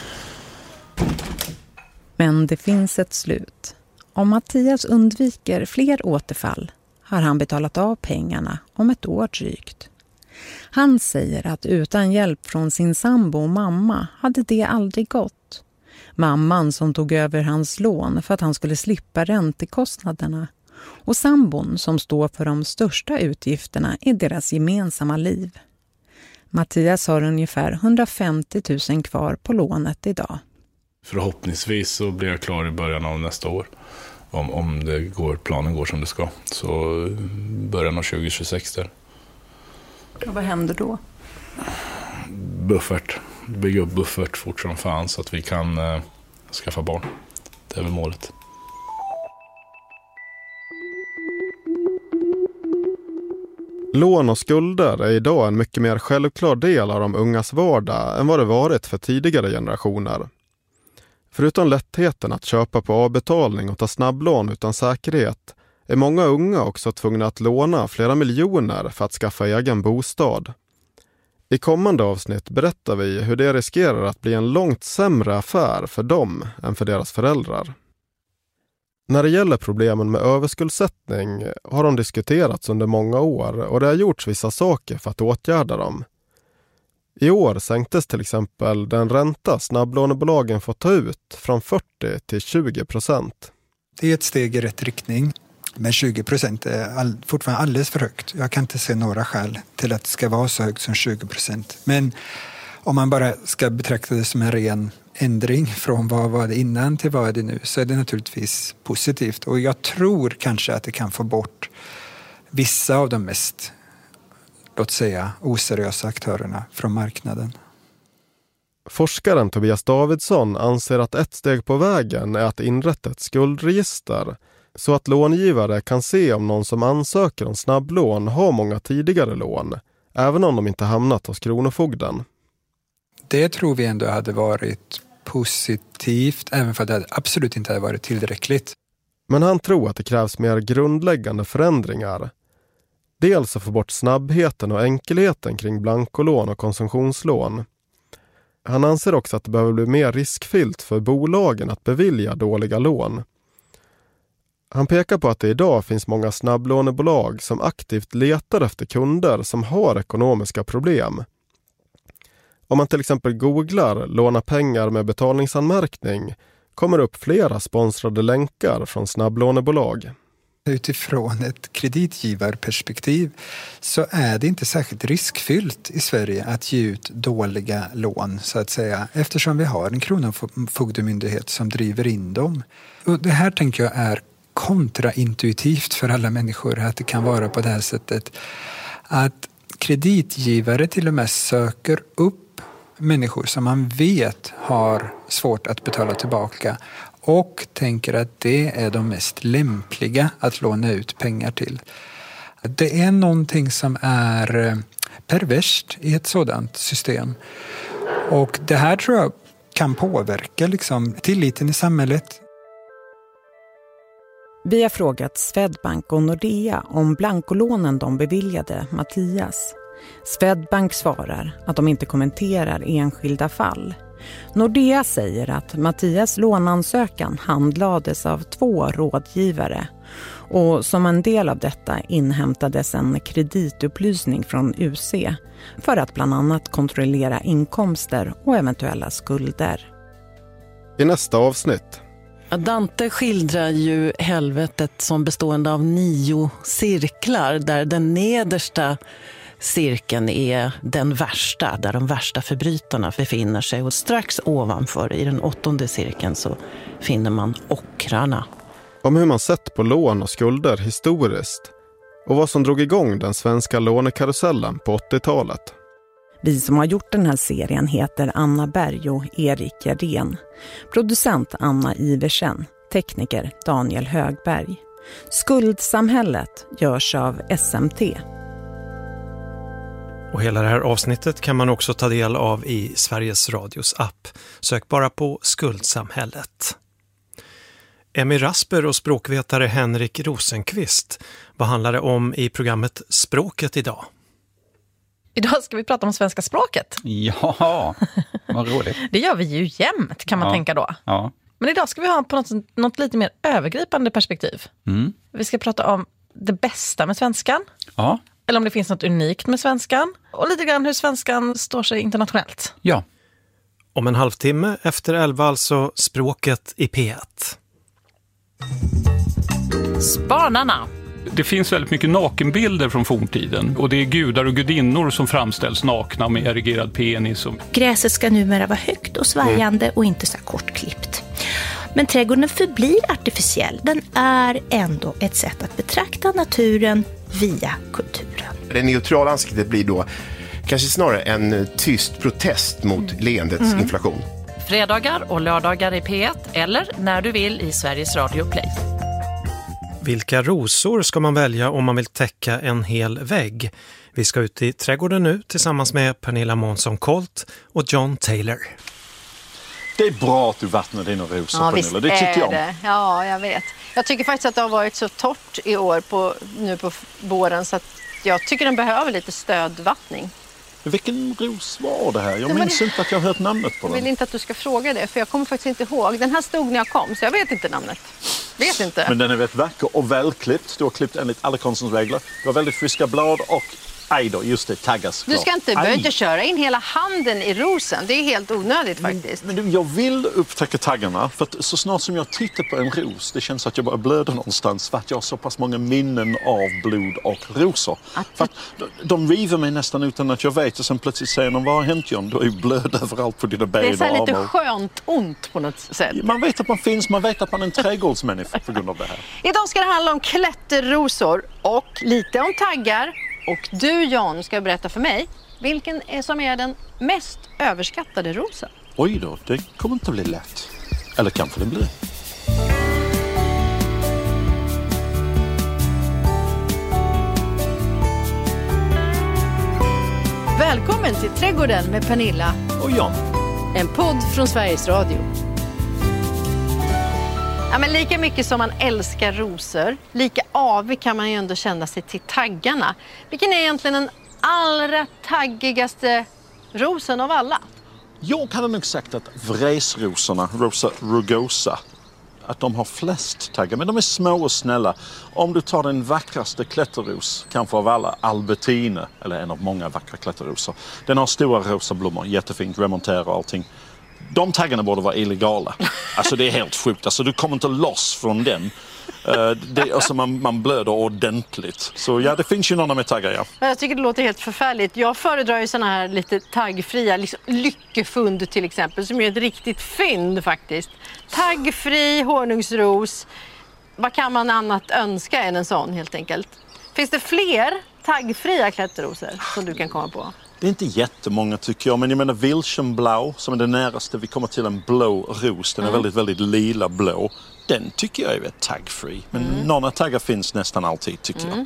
Men det finns ett slut. Om Mattias undviker fler återfall har han betalat av pengarna om ett år drygt. Han säger att utan hjälp från sin sambo och mamma hade det aldrig gått. Mamman som tog över hans lån för att han skulle slippa räntekostnaderna. Och sambon som står för de största utgifterna i deras gemensamma liv. Mattias har ungefär 150 000 kvar på lånet idag. Förhoppningsvis så blir jag klar i början av nästa år. Om planen går som det ska. Så början av 2026 där. Och vad händer då? Buffert. Bygga upp buffert fort som fan så att vi kan skaffa barn. Det är väl målet. Lån och skulder är idag en mycket mer självklar del av de ungas vardag än vad det varit för tidigare generationer. Förutom lättheten att köpa på avbetalning och ta snabblån utan säkerhet är många unga också tvungna att låna flera miljoner för att skaffa egen bostad. I kommande avsnitt berättar vi hur det riskerar att bli en långt sämre affär för dem än för deras föräldrar. När det gäller problemen med överskuldsättning har de diskuterats under många år och det har gjorts vissa saker för att åtgärda dem. I år sänktes till exempel den ränta snabblånebolagen får ta ut från 40 till 20%. Det är ett steg i rätt riktning, men 20% är fortfarande alldeles för högt. Jag kan inte se några skäl till att det ska vara så högt som 20%. Men om man bara ska betrakta det som en ren ändring från vad var det innan till vad är det nu, så är det naturligtvis positivt. Och jag tror kanske att det kan få bort vissa av de mest, låt säga, oseriösa aktörerna från marknaden. Forskaren Tobias Davidsson anser att ett steg på vägen är att inrätta ett skuldregister så att långivare kan se om någon som ansöker om snabblån har många tidigare lån, även om de inte hamnat hos Kronofogden. Det tror vi ändå hade varit positivt, även för att det absolut inte hade varit tillräckligt. Men han tror att det krävs mer grundläggande förändringar. Dels att få bort snabbheten och enkelheten kring blankolån och konsumtionslån. Han anser också att det behöver bli mer riskfyllt för bolagen att bevilja dåliga lån. Han pekar på att det idag finns många snabblånebolag som aktivt letar efter kunder som har ekonomiska problem. Om man till exempel googlar låna pengar med betalningsanmärkning kommer upp flera sponsrade länkar från snabblånebolag. Utifrån ett kreditgivarperspektiv så är det inte särskilt riskfyllt i Sverige att ge ut dåliga lån, så att säga, eftersom vi har en kronofogdemyndighet som driver in dem. Och det här tänker jag är kontraintuitivt för alla människor, att det kan vara på det här sättet att kreditgivare till och med söker upp människor som man vet har svårt att betala tillbaka och tänker att det är de mest lämpliga att låna ut pengar till. Det är någonting som är perverst i ett sådant system. Och det här tror jag kan påverka tilliten i samhället. Vi har frågat Swedbank och Nordea om blankolånen de beviljade Mattias. Swedbank svarar att de inte kommenterar enskilda fall. Nordea säger att Mattias lånansökan handlades av 2 rådgivare och som en del av detta inhämtades en kreditupplysning från UC för att bland annat kontrollera inkomster och eventuella skulder. I nästa avsnitt. Dante skildrar ju helvetet som bestående av 9 cirklar där den nedersta cirkeln är den värsta, där de värsta förbrytarna befinner sig. Och strax ovanför, i den 8:e cirkeln, så finner man ockrarna. Om hur man sett på lån och skulder historiskt och vad som drog igång den svenska lånekarusellen på 80-talet. Vi som har gjort den här serien heter Anna Berg och Erik Gerdén. Producent Anna Iversen, tekniker Daniel Högberg. Skuldsamhället görs av SMT. Och hela det här avsnittet kan man också ta del av i Sveriges Radios app. Sök bara på Skuldsamhället. Emmy Rasper och språkvetare Henrik Rosenqvist. Vad handlar det om i programmet Språket idag? Idag ska vi prata om svenska språket. Ja, vad roligt. Det gör vi ju jämt, kan man tänka då. Ja. Men idag ska vi ha på något lite mer övergripande perspektiv. Mm. Vi ska prata om det bästa med svenskan. Ja. Eller om det finns något unikt med svenskan. Och lite grann hur svenskan står sig internationellt. Ja. Om en halvtimme efter 11 alltså Språket i P1. Spanarna. Det finns väldigt mycket nakenbilder från forntiden och det är gudar och gudinnor som framställs nakna med erigerad penis. Gräset ska numera vara högt och svajande och inte så kortklippt. Men trädgården förblir artificiell. Den är ändå ett sätt att betrakta naturen via kulturen. Det neutrala ansiktet blir då kanske snarare en tyst protest mot leendets inflation. Fredagar och lördagar i P1 eller när du vill i Sveriges Radio Play. Vilka rosor ska man välja om man vill täcka en hel vägg? Vi ska ut i trädgården nu tillsammans med Pernilla Månsson-Colt och John Taylor. Det är bra att du vattnar dina rosor, Pernilla. Det tycker jag om. Det. Ja, jag vet. Jag tycker faktiskt att det har varit så torrt i år nu på våren så att jag tycker den behöver lite stödvattning. Vilken ros var det här? Jag minns inte att jag har hört namnet på den. Jag vill inte att du ska fråga det, för jag kommer faktiskt inte ihåg. Den här stod när jag kom, så jag vet inte namnet. Vet inte. Men den är väldigt vacker och välklippt. Du har klippt enligt alla konstens regler. Du har väldigt friska blad och just det, taggas. Du ska inte köra in hela handen i rosen. Det är helt onödigt faktiskt. Men jag vill upptäcka taggarna, för att så snart som jag tittar på en ros, det känns att jag bara blöder någonstans för att jag har så pass många minnen av blod och rosor. För att de river mig nästan utan att jag vet, och sen plötsligt säger de, vad har hänt, John? Du är ju blöd överallt på dina ben. Det är så lite skönt ont på något sätt. Man vet att man finns, man vet att man är en trädgårdsmänniska på grund av det här. Idag ska det handla om klätterrosor och lite om taggar. Och du, John, ska berätta för mig vilken som är den mest överskattade rosen. Oj då, det kommer inte att bli lätt. Eller kanske det blir. Välkommen till Trädgården med Pernilla och John. En podd från Sveriges Radio. Ja, men lika mycket som man älskar rosor, lika avig kan man ju ändå känna sig till taggarna. Vilken är egentligen den allra taggigaste rosen av alla? Jag hade nog sagt att vresrosorna, Rosa rugosa, att de har flest taggar. Men de är små och snälla. Om du tar den vackraste klätterros, kanske av alla, Albertine, eller en av många vackra klätterrosor. Den har stora rosa blommor, jättefint, remontera och allting. De taggarna borde vara illegala. Alltså det är helt sjukt. Alltså du kommer inte loss från den. Alltså man blöder ordentligt. Så ja, det finns ju några med taggar, ja. Jag tycker det låter helt förfärligt. Jag föredrar ju såna här lite taggfria, liksom lyckefund till exempel, som är ett riktigt fynd faktiskt. Taggfri honungsros. Vad kan man annat önska än en sån helt enkelt? Finns det fler taggfria klätterrosor som du kan komma på? Det är inte jättemånga tycker jag, men jag menar Wilchenblau som är det näraste vi kommer till en blå ros. Den är väldigt, väldigt lila blå. Den tycker jag är taggfri. Men några taggar finns nästan alltid tycker jag.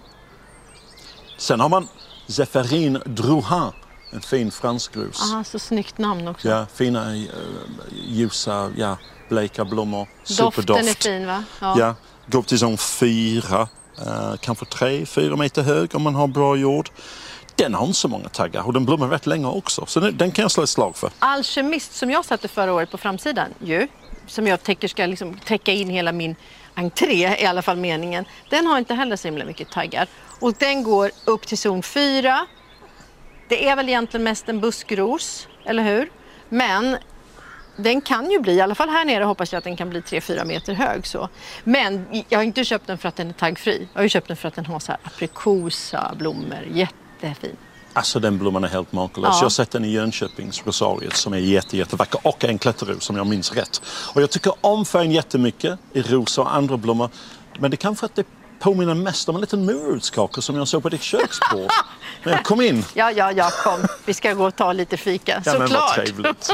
Sen har man Zéphérine Drouhin, en fin fransk ros. Aha, så snyggt namn också. Ja, fina ljusa, bleka blommor. Doften superdoft. är fin, va? Ja, går upp till zon 4, kanske 3-4 meter hög om man har bra jord. Den har inte så många taggar och den blommar rätt länge också. Så den kan jag slå ett slag för. Alkemist som jag satte förra året på framsidan som jag tänker ska liksom täcka in hela min entré, i alla fall meningen. Den har inte heller så himla mycket taggar. Och den går upp till zon 4. Det är väl egentligen mest en buskros, eller hur? Men den kan ju bli, i alla fall här nere hoppas jag att den kan bli 3-4 meter hög så. Men jag har inte köpt den för att den är taggfri. Jag har ju köpt den för att den har så här aprikosa blommor, jättefin. Alltså den blomman är helt makalös. Ja. Jag har sett den i Jönköpings Rosariet som är jättevacker och en klätterros som jag minns rätt. Och jag tycker om färgen jättemycket i rosa och andra blommor. Men det kan för att det påminner mest om en liten morotskaka som jag såg på ditt köksbord. Men jag kom in. Ja, kom. Vi ska gå och ta lite fika. Ja, men såklart. vad trevligt.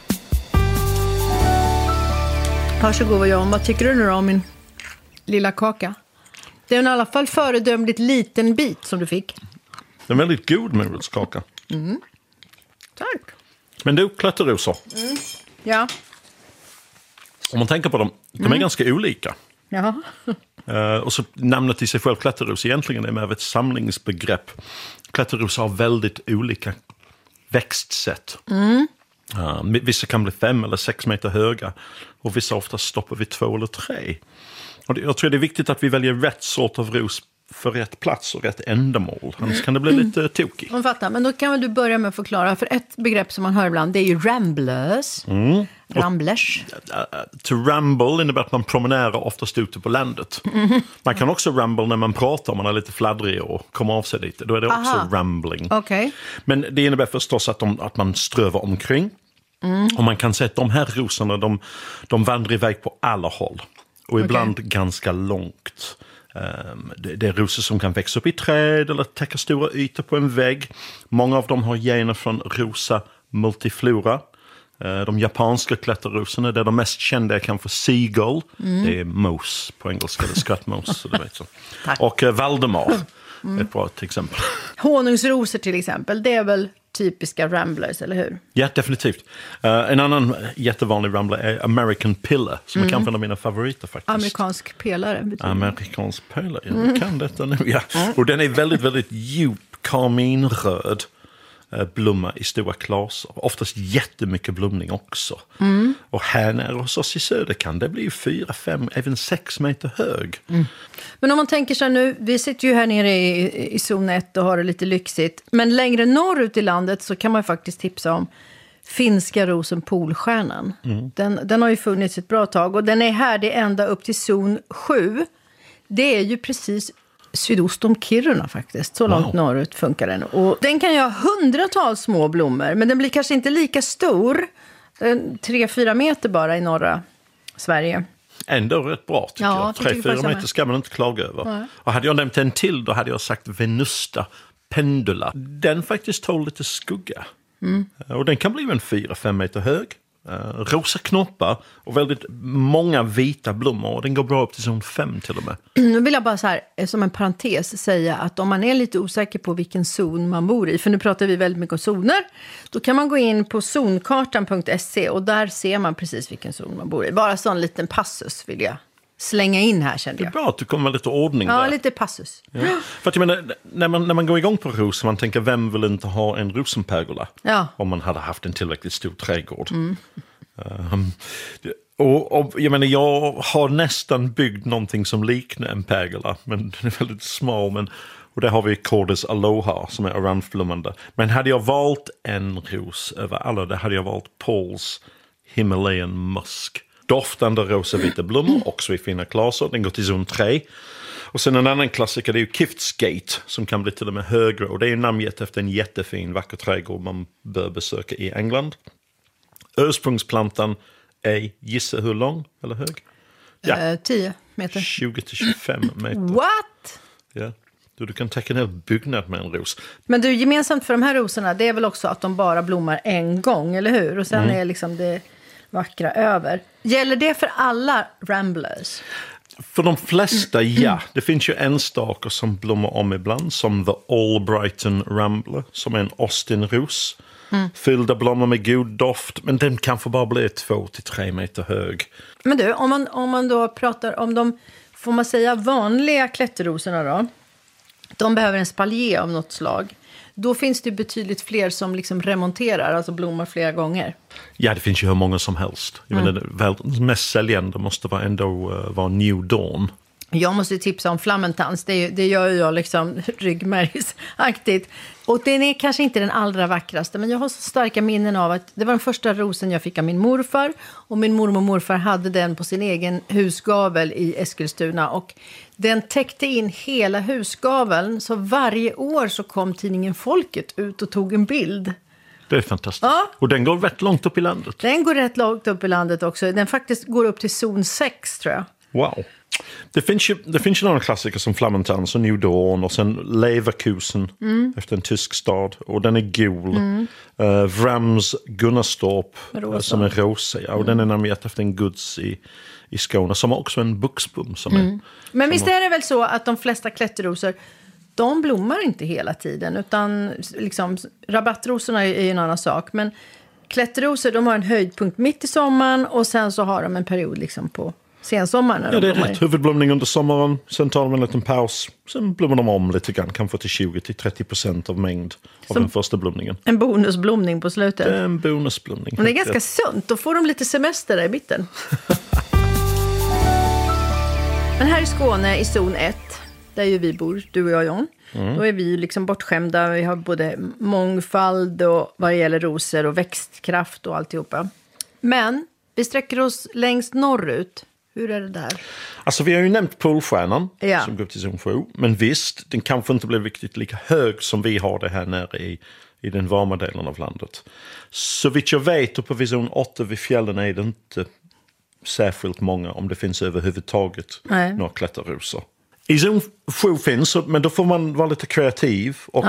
Varsågod John, vad tycker du nu om min lilla kaka? Det är i alla fall föredömligt liten bit som du fick. Det är en väldigt god morotskaka. Tack. Men du, klätterrosor. Ja. Om man tänker på dem, de är ganska olika. Ja. Och så namnet i sig själv, klätterros, egentligen är med ett samlingsbegrepp. Klätterrosor har väldigt olika växtsätt. Vissa kan bli 5 eller 6 meter höga och vissa ofta stoppar vid 2 eller 3. Och jag tror det är viktigt att vi väljer rätt sort av ros för rätt plats och rätt ändamål. Annars kan det bli lite tokigt. Jag fattar, men då kan väl du börja med att förklara. För ett begrepp som man hör ibland, det är ju ramblers. Ramblers. To ramble innebär att man promenerar oftast ute på landet. Man kan också ramble när man pratar, om man är lite fladdrig och kommer av sig lite. Då är det också rambling. Okay. Men det innebär förstås att man strövar omkring. Och man kan säga att de här rosorna, de vandrar iväg på alla håll. Och ibland ganska långt. Det är rosor som kan växa upp i träd eller täcka stora ytor på en vägg. Många av dem har gener från Rosa multiflora. De japanska klätterrosorna, där de mest kända är kanske Seagull. Det är mos på engelska, eller skrattmos. Så du vet så. Och Valdemar är ett bra exempel. Honungsrosor till exempel, det är väl typiska ramblers, eller hur? Ja, definitivt. En annan jättevanlig rambler är American Pillar, som är kanske en av mina favoriter faktiskt. Amerikansk pelare. Amerikansk pelare, jag kan detta nu. Ja. Och den är väldigt, väldigt djup, karminröd blomma i stora klasar. Oftast jättemycket blomning också. Och här nere hos oss i söder kan det bli 4, 5, även 6 meter hög. Men om man tänker så här nu, vi sitter ju här nere i zon 1 och har det lite lyxigt. Men längre norrut i landet så kan man faktiskt tipsa om finska rosen Polstjärnan. Den har ju funnits ett bra tag och den är här, det är ända upp till zon 7. Det är ju precis sydost om Kiruna faktiskt. Så långt norrut funkar den. Och den kan ju ha hundratals små blommor, men den blir kanske inte lika stor. 3-4 meter bara i norra Sverige. Ändå rätt bra tycker jag. 3-4 meter ska man inte klaga över. Nej. Och hade jag nämnt en till, då hade jag sagt Venusta pendula. Den faktiskt tål lite skugga. Och den kan bli en 4-5 meter hög. Rosa knoppar och väldigt många vita blommor, och den går bra upp till zon 5 till och med. Nu vill jag bara så här, som en parentes säga att om man är lite osäker på vilken zon man bor i, för nu pratar vi väldigt mycket om zoner, då kan man gå in på zonkartan.se och där ser man precis vilken zon man bor i. Bara så en liten passus vill jag slänga in här, kände jag. Det är bra att du kommer med lite ordning där. Ja, lite passus. Ja. För att jag menar, när man går igång på ros, man tänker, vem vill inte ha en rosenpergola? Ja. Om man hade haft en tillräckligt stor trädgård. Och jag menar, jag har nästan byggt någonting som liknar en pergola, men den är väldigt smal. Och där har vi Cordes Aloha som är orangeflommande. Men hade jag valt en ros över alla, det hade jag valt Pauls Himalayan Musk. Doftande rosavita blommor, också i fina klasar. Den går till zon 3. Och sen en annan klassiker, det är ju Kiftsgate, som kan bli till och med högre. Och det är ju namngett efter en jättefin, vacker trädgård man bör besöka i England. Ursprungsplantan är, gissa hur lång eller hög? Ja. 10 meter. 20-25 meter. What? Ja. Du kan täcka en hel byggnad med en ros. Men du, gemensamt för de här rosorna, det är väl också att de bara blommar en gång, eller hur? Och sen är liksom det vackra över. Gäller det för alla ramblers? För de flesta, ja. Det finns ju enstaka som blommar om ibland, som The Albrighton Rambler, som är en Austin-ros. Fyllda blommor med god doft, men den kan få bara bli 2-3 meter hög. Men du, om man då pratar om de, får man säga, vanliga klätterrosorna då, de behöver en spalier av något slag. Då finns det betydligt fler som liksom remonterar, alltså blommar flera gånger. Ja, det finns ju hur många som helst. Jag menar, det mest säljande måste vara New Dawn. Jag måste tipsa om Flamentans. Det gör jag liksom ryggmärgsaktigt. Och den är kanske inte den allra vackraste, men jag har så starka minnen av att det var den första rosen jag fick av min morfar. Och min mormor och morfar hade den på sin egen husgavel i Eskilstuna. Och den täckte in hela husgaveln, så varje år så kom tidningen Folket ut och tog en bild. Det är fantastiskt. Ja. Och den går rätt långt upp i landet. Den går rätt långt upp i landet också. Den faktiskt går upp till zon 6, tror jag. Wow. Det finns ju några klassiker som Flamentans och New Dawn och sen Leverkusen efter en tysk stad, och den är gul. Vrams Gunnarstorp som är rosa, ja, och den är namngett efter en guds i Skåne som har också en buxbom som är. Men visst är det väl så att de flesta klätterrosor, de blommar inte hela tiden. Utan liksom, rabattrosorna är en annan sak. Men klätterrosor, de har en höjdpunkt mitt i sommaren. Och sen så har de en period liksom på sensommaren. Ja, det är rätt. Huvudblomning under sommaren. Sen tar de en liten paus. Sen blommar de om lite grann. Kanske till 20-30% av mängd av den första blomningen. En bonusblomning på slutet. Det är en bonusblomning. Men det är ganska sunt. Då får de lite semester där i mitten. Men här i Skåne, i zon 1, där ju vi bor, du och jag, John. Då är vi ju liksom bortskämda. Vi har både mångfald och vad det gäller rosor och växtkraft och alltihopa. Men vi sträcker oss längst norrut. Hur är det där? Alltså vi har ju nämnt Polstjärnan som går upp till zon 7. Men visst, den kanske inte blir riktigt lika hög som vi har det här nere i den varma delen av landet. Så vitt jag vet, och på zon 8 vid fjällen är det inte särskilt många, om det finns överhuvudtaget några klätterrosor. I zon 7 finns, men då får man vara lite kreativ och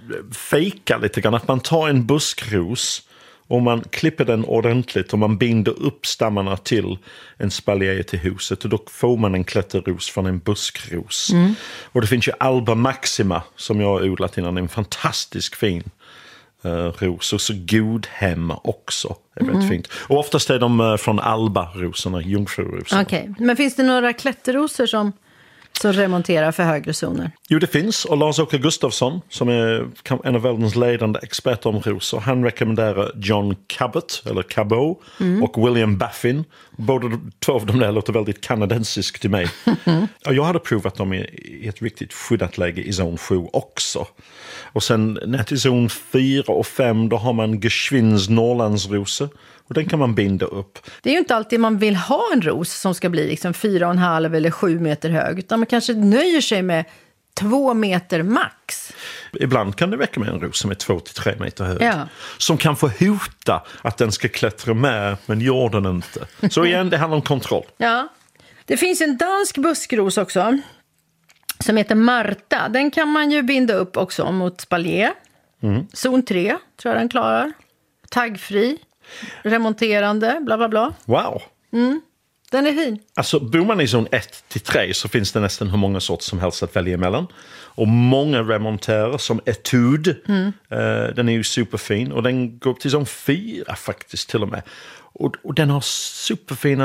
fejka lite grann. Att man tar en buskros och man klipper den ordentligt och man binder upp stammarna till en spaljer till huset. Och då får man en klätterros från en buskros. Och det finns ju Alba Maxima som jag har odlat innan. En fantastisk fin ros. Och så Godhem också är väldigt fint. Och oftast är de från Alba-rosorna, jungfrurosorna. Okej, men finns det några klätterrosor som remonterar för högre zoner? Jo, det finns. Och Lars-Åke Gustafsson, som är en av världens ledande experter om rosor, han rekommenderar John Cabot, eller Cabot, och William Baffin. Båda två av dem där låter väldigt kanadensiskt till mig. Och jag hade provat dem i ett riktigt skyddat läge i zon 7 också. Och sen ner till zon 4 och 5, då har man Geschwinds Norrlandsrosor. Och den kan man binda upp. Det är ju inte alltid man vill ha en ros som ska bli liksom 4,5 eller 7 meter hög. Utan man kanske nöjer sig med 2 meter max. Ibland kan det räcka med en ros som är 2-3 meter hög. Ja. Som kan få hota att den ska klättra med, men gör den inte. Så igen, det handlar om kontroll. Ja. Det finns en dansk buskros också som heter Marta. Den kan man ju binda upp också mot spaljer. Zon 3 tror jag den klarar. Taggfri. Remonterande, bla bla bla. Wow. Den är fin. Alltså bor man i zon 1-3 så finns det nästan hur många sorter som helst att välja emellan. Och många remonterar som Etude. Den är ju superfin. Och den går upp till zon 4 faktiskt till och med. Och den har superfina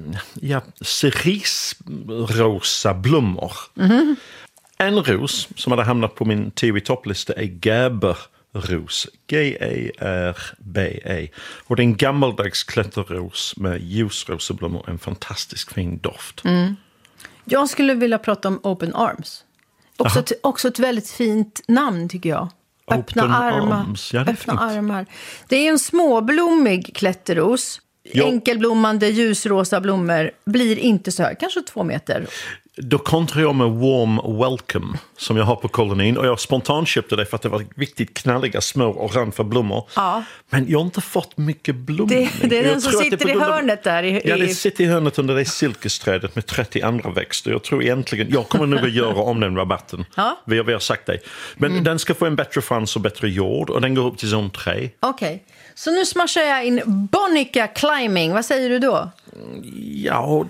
cerisrosa blommor. En ros som hade hamnat på min TV-topplista är Gerber-ros. G-A-R-B-A. Och det är en gammaldags klätterros med ljusroseblommor. En fantastisk fin doft. Jag skulle vilja prata om Open Arms. Också ett väldigt fint namn tycker jag. Öppna armar. Ja, det är öppna armar. Det är en småblommig klätterros. Enkelblommande ljusrosa blommor blir inte så hög. Kanske 2 meter. Då kontrar jag med Warm Welcome som jag har på kolonin. Och jag spontant köpte det för att det var riktigt knalliga små orangea blommor. Ja. Men jag har inte fått mycket blommor. Det är den som sitter i hörnet där. Ja, det sitter i hörnet under det silkesträdet med 30 andra växter. Jag tror egentligen, jag kommer nog att göra om den rabatten. Ja. Vi har sagt det. Men den ska få en bättre chans och bättre jord. Och den går upp till zon 3. Okej. Så nu smashar jag in Bonica Climbing. Vad säger du då? Ja,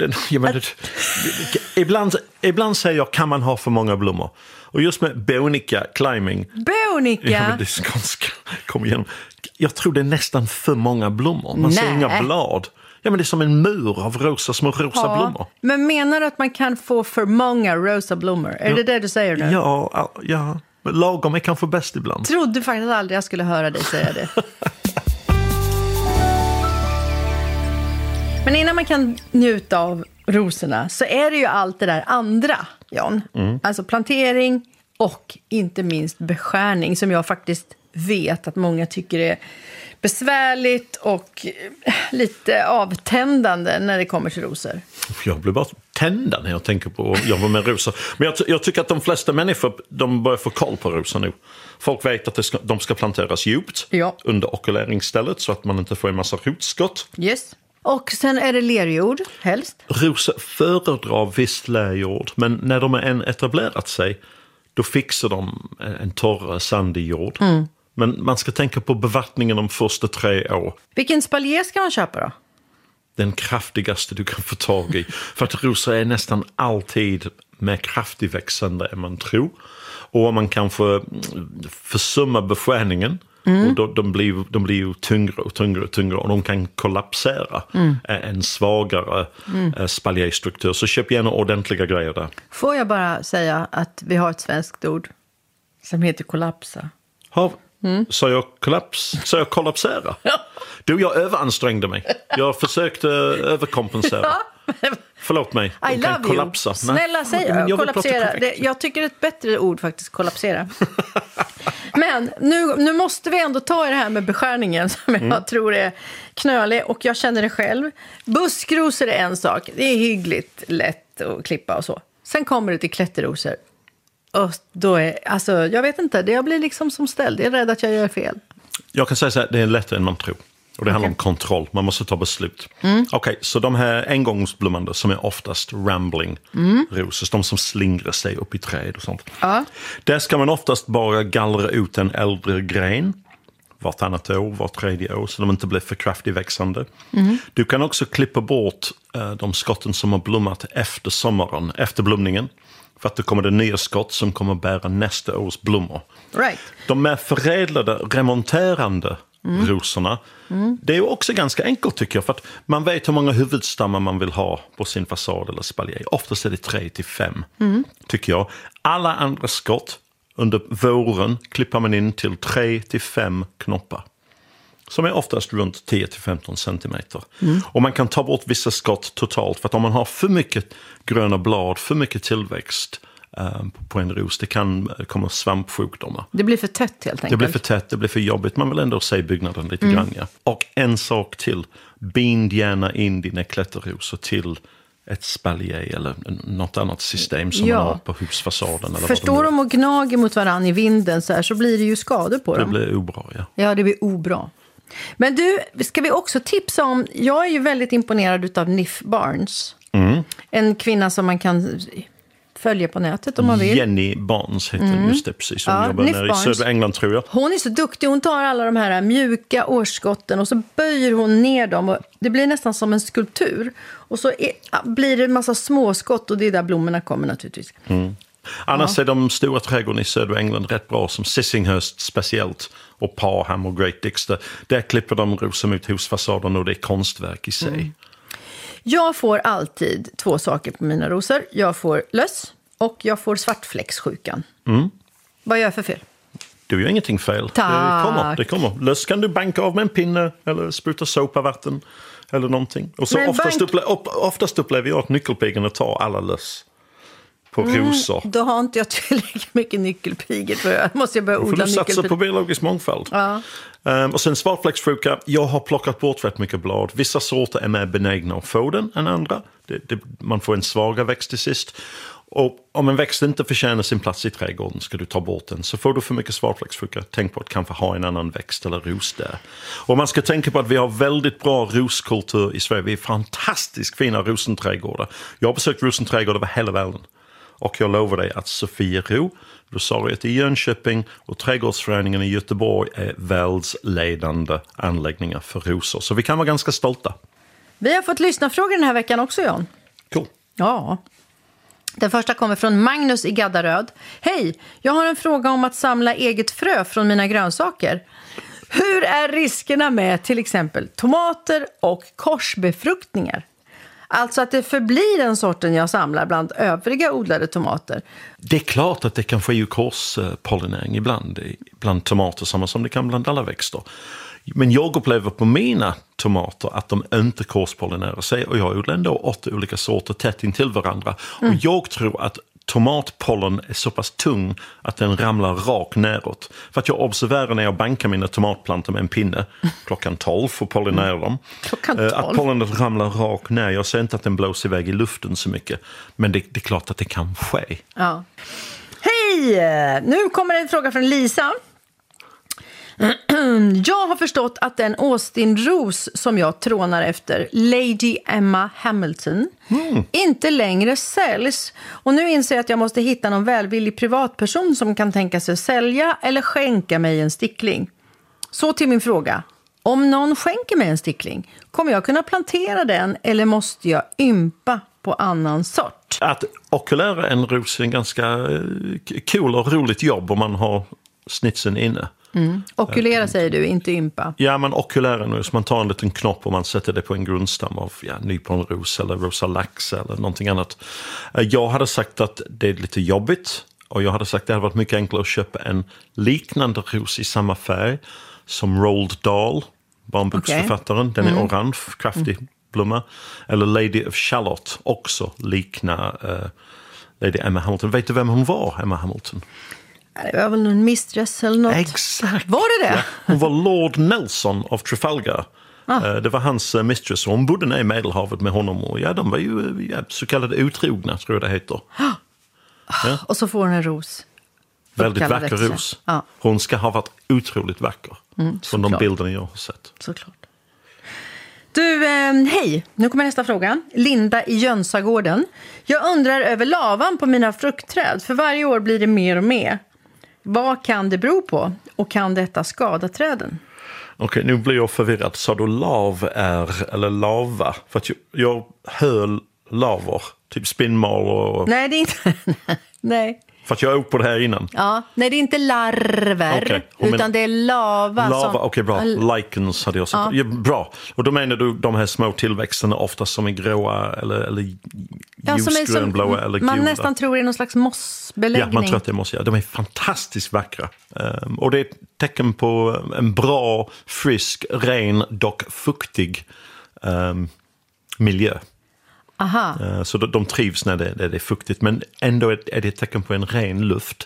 ibland säger jag kan man ha för många blommor. Och just med Bonica Climbing. Bonica? Ja, men det är skånska. Kom igen. Jag tror det är nästan för många blommor. Man ser inga blad. Ja, men det är som en mur av små rosa blommor. Men menar du att man kan få för många rosa blommor? Är det du säger nu? Ja. Lagom är kanske bäst ibland. Trodde faktiskt aldrig jag skulle höra dig säga det. Men innan man kan njuta av rosorna så är det ju allt det där andra, John. Alltså plantering och inte minst beskärning som jag faktiskt vet att många tycker är besvärligt och lite avtändande när det kommer till rosor. Jag blir bara tända när jag tänker på att jobba med rosor. Men jag tycker att de flesta människor de börjar få koll på rosor nu. Folk vet att de ska planteras djupt under okuleringsstället så att man inte får en massa rotskott. Yes. Och sen är det lerjord, helst. Rosor föredrar visst lerjord, men när de är etablerat sig, då fixar de en torrare, sandig jord. Men man ska tänka på bevattningen de första 3 år. Vilken spaljer ska man köpa då? Den kraftigaste du kan få tag i. För att rosor är nästan alltid mer kraftigväxande än man tror. Och om man kanske försummar beskärningen, och de blir ju tyngre och tyngre och de kan kollapsera en svagare spaljéstruktur. Så köp gärna ordentliga grejer där. Får jag bara säga att vi har ett svenskt ord som heter kollapsa? Så jag kollapsera? Ja. Du, jag överansträngde mig. Jag försökte överkompensera. Förlåt mig. I love kollapsa. You. Snälla säg kollapsera. Jag tycker ett bättre ord faktiskt, kollapsera. Men nu måste vi ändå ta i det här med beskärningen som jag tror är knölig, och jag känner det själv. Buskrosor är en sak. Det är hyggligt lätt att klippa och så. Sen kommer det till klätterrosor. Och då är, jag vet inte, jag blir liksom som ställd. Jag är rädd att jag gör fel. Jag kan säga så här, det är lättare än man tror. Och det handlar om kontroll. Man måste ta beslut. Okej, så de här engångsblommande som är oftast rambling rosor, de som slingrar sig upp i träd och sånt. Där ska man oftast bara gallra ut en äldre gren vartannat år, var tredje år, så de inte blir för kraftigt växande. Du kan också klippa bort de skotten som har blommat efter sommaren, efter blomningen. För att det kommer det nya skott som kommer bära nästa års blommor. Right. De är förädlade, remonterande rosorna. Det är också ganska enkelt tycker jag. För att man vet hur många huvudstammar man vill ha på sin fasad eller spaljé. Oftast är det 3-5 tycker jag. Alla andra skott under våren klipper man in till 3-5 knoppar. Som är oftast runt 10-15 centimeter. Och man kan ta bort vissa skott totalt. För att om man har för mycket gröna blad, för mycket tillväxt på en ros, det kan komma svampsjukdomar. Det blir för tätt helt enkelt. Det blir för tätt, det blir för jobbigt. Man vill ändå se byggnaden lite grann. Ja. Och en sak till. Bind gärna in dina klätterrosor till ett spaljé eller något annat system som man har på husfasaden. Eller förstår de och gnager mot varandra i vinden så blir det ju skador på dem. Det blir obra, ja. Ja, det blir obra. Men du, ska vi också tipsa om, jag är ju väldigt imponerad av Nif Barnes. En kvinna som man kan följa på nätet om man vill. Jenny Barnes heter just det, precis. Som jobbar nere i södra England tror jag. Hon är så duktig, hon tar alla de här mjuka årsskotten och så böjer hon ner dem. Och det blir nästan som en skulptur. Och så blir det en massa småskott och det är där blommorna kommer naturligtvis. Annars är de stora trädgården i södra England rätt bra, som Sissinghurst speciellt och Parham och Great Dixter. Där klipper de rosor mot husfasaden och det är konstverk i sig. Jag får alltid 2 saker på mina rosor. Jag får löss och jag får svartfläcksjukan. Vad gör jag för fel? Du gör ingenting fel. Tack. Det kommer. Löss kan du banka av med en pinne eller spruta såpavatten eller någonting. Och så oftast upplever jag att nyckelpigorna tar alla löss på rosor. Då har inte jag tillräckligt mycket nyckelpigor för jag måste börja odla nyckelpigor. Du får satsa på biologisk mångfald. Ja. Och sen svartfläcksjuka, jag har plockat bort rätt mycket blad. Vissa sorter är mer benägna att få den än andra. Man får en svagare växt till sist. Och om en växt inte förtjänar sin plats i trädgården ska du ta bort den. Så får du för mycket svartfläcksjuka, tänk på att kanske ha en annan växt eller ros där. Och man ska tänka på att vi har väldigt bra roskultur i Sverige. Vi är fantastiskt fina rosenträdgårdar. Jag har besökt rosenträdgårdar över hela världen. Och jag lovar dig att Sofiero, Rosariet i Jönköping och Trädgårdsföreningen i Göteborg är världsledande anläggningar för rosor. Så vi kan vara ganska stolta. Vi har fått lyssnarfrågor den här veckan också, Jan. Cool. Ja. Den första kommer från Magnus i Gaddaröd. Hej, jag har en fråga om att samla eget frö från mina grönsaker. Hur är riskerna med till exempel tomater och korsbefruktningar? Alltså att det förblir den sorten jag samlar bland övriga odlade tomater. Det är klart att det kan ske korspollinering ibland bland tomater, samma som det kan bland alla växter. Men jag upplever på mina tomater att de inte korspollinerar sig och jag odlar ändå 8 olika sorter tätt intill varandra. Och jag tror att tomatpollen är så pass tung att den ramlar rakt neråt. För att jag observerar när jag bankar mina tomatplantor med en pinne klockan 12 för att pollinera dem. Att pollenet ramlar rakt ner. Jag ser inte att den blåser iväg i luften så mycket. Men det är klart att det kan ske. Ja. Hej! Nu kommer en fråga från Lisa. Jag har förstått att den Austin-ros som jag trånar efter, Lady Emma Hamilton, inte längre säljs. Och nu inser jag att jag måste hitta någon välvillig privatperson som kan tänka sig sälja eller skänka mig en stickling. Så till min fråga. Om någon skänker mig en stickling, kommer jag kunna plantera den eller måste jag ympa på annan sort. Att okulera en ros är en ganska cool och roligt jobb om man har snitsen inne. Okulera säger du, inte ympa. Ja, men okulera nu, så man tar en liten knopp och man sätter det på en grundstam av nyponros eller rosa lax eller någonting annat. Jag hade sagt att det är lite jobbigt, och jag hade sagt att det hade varit mycket enklare att köpa en liknande ros i samma färg som Roald Dahl, barnboksförfattaren. Den är orange, kraftig blomma. Eller Lady of Shalott, också likna Lady Emma Hamilton. Vet du vem hon var, Emma Hamilton? Det var väl en mistress eller något. Exakt. Var det? Ja, hon var Lord Nelson av Trafalgar. Det var hans mistress, och hon bodde nere i Medelhavet med honom. Och de var ju så kallade utrogna, tror jag det heter. Ja. Och så får hon en ros. Väldigt vacker ros. Ja. Hon ska ha varit otroligt vacker. Från de bilderna jag har sett. Såklart. Du, hej. Nu kommer nästa fråga. Linda i Jönsagården. Jag undrar över lavan på mina fruktträd. För varje år blir det mer och mer. Vad kan det bero på? Och kan detta skada träden? Okej, nu blir jag förvirrad. Sa du eller lava? För att jag hör lavor. Typ spinnmal och... Nej, det är inte... Nej. För att jag har åkt på det här innan. Ja, nej, det är inte larver, utan det är lava. Okej, bra. Lichens hade jag sagt. Ja. Bra. Och då menar du de här små tillväxterna ofta som är gråa eller ljusgrönblåa eller gula. Man nästan tror det är någon slags mossbeläggning. Ja, man tror att det är moss. Ja. De är fantastiskt vackra. Och det är ett tecken på en bra, frisk, ren, dock fuktig miljö. Aha. Så de trivs när det är fuktigt, men ändå är det ett tecken på en ren luft.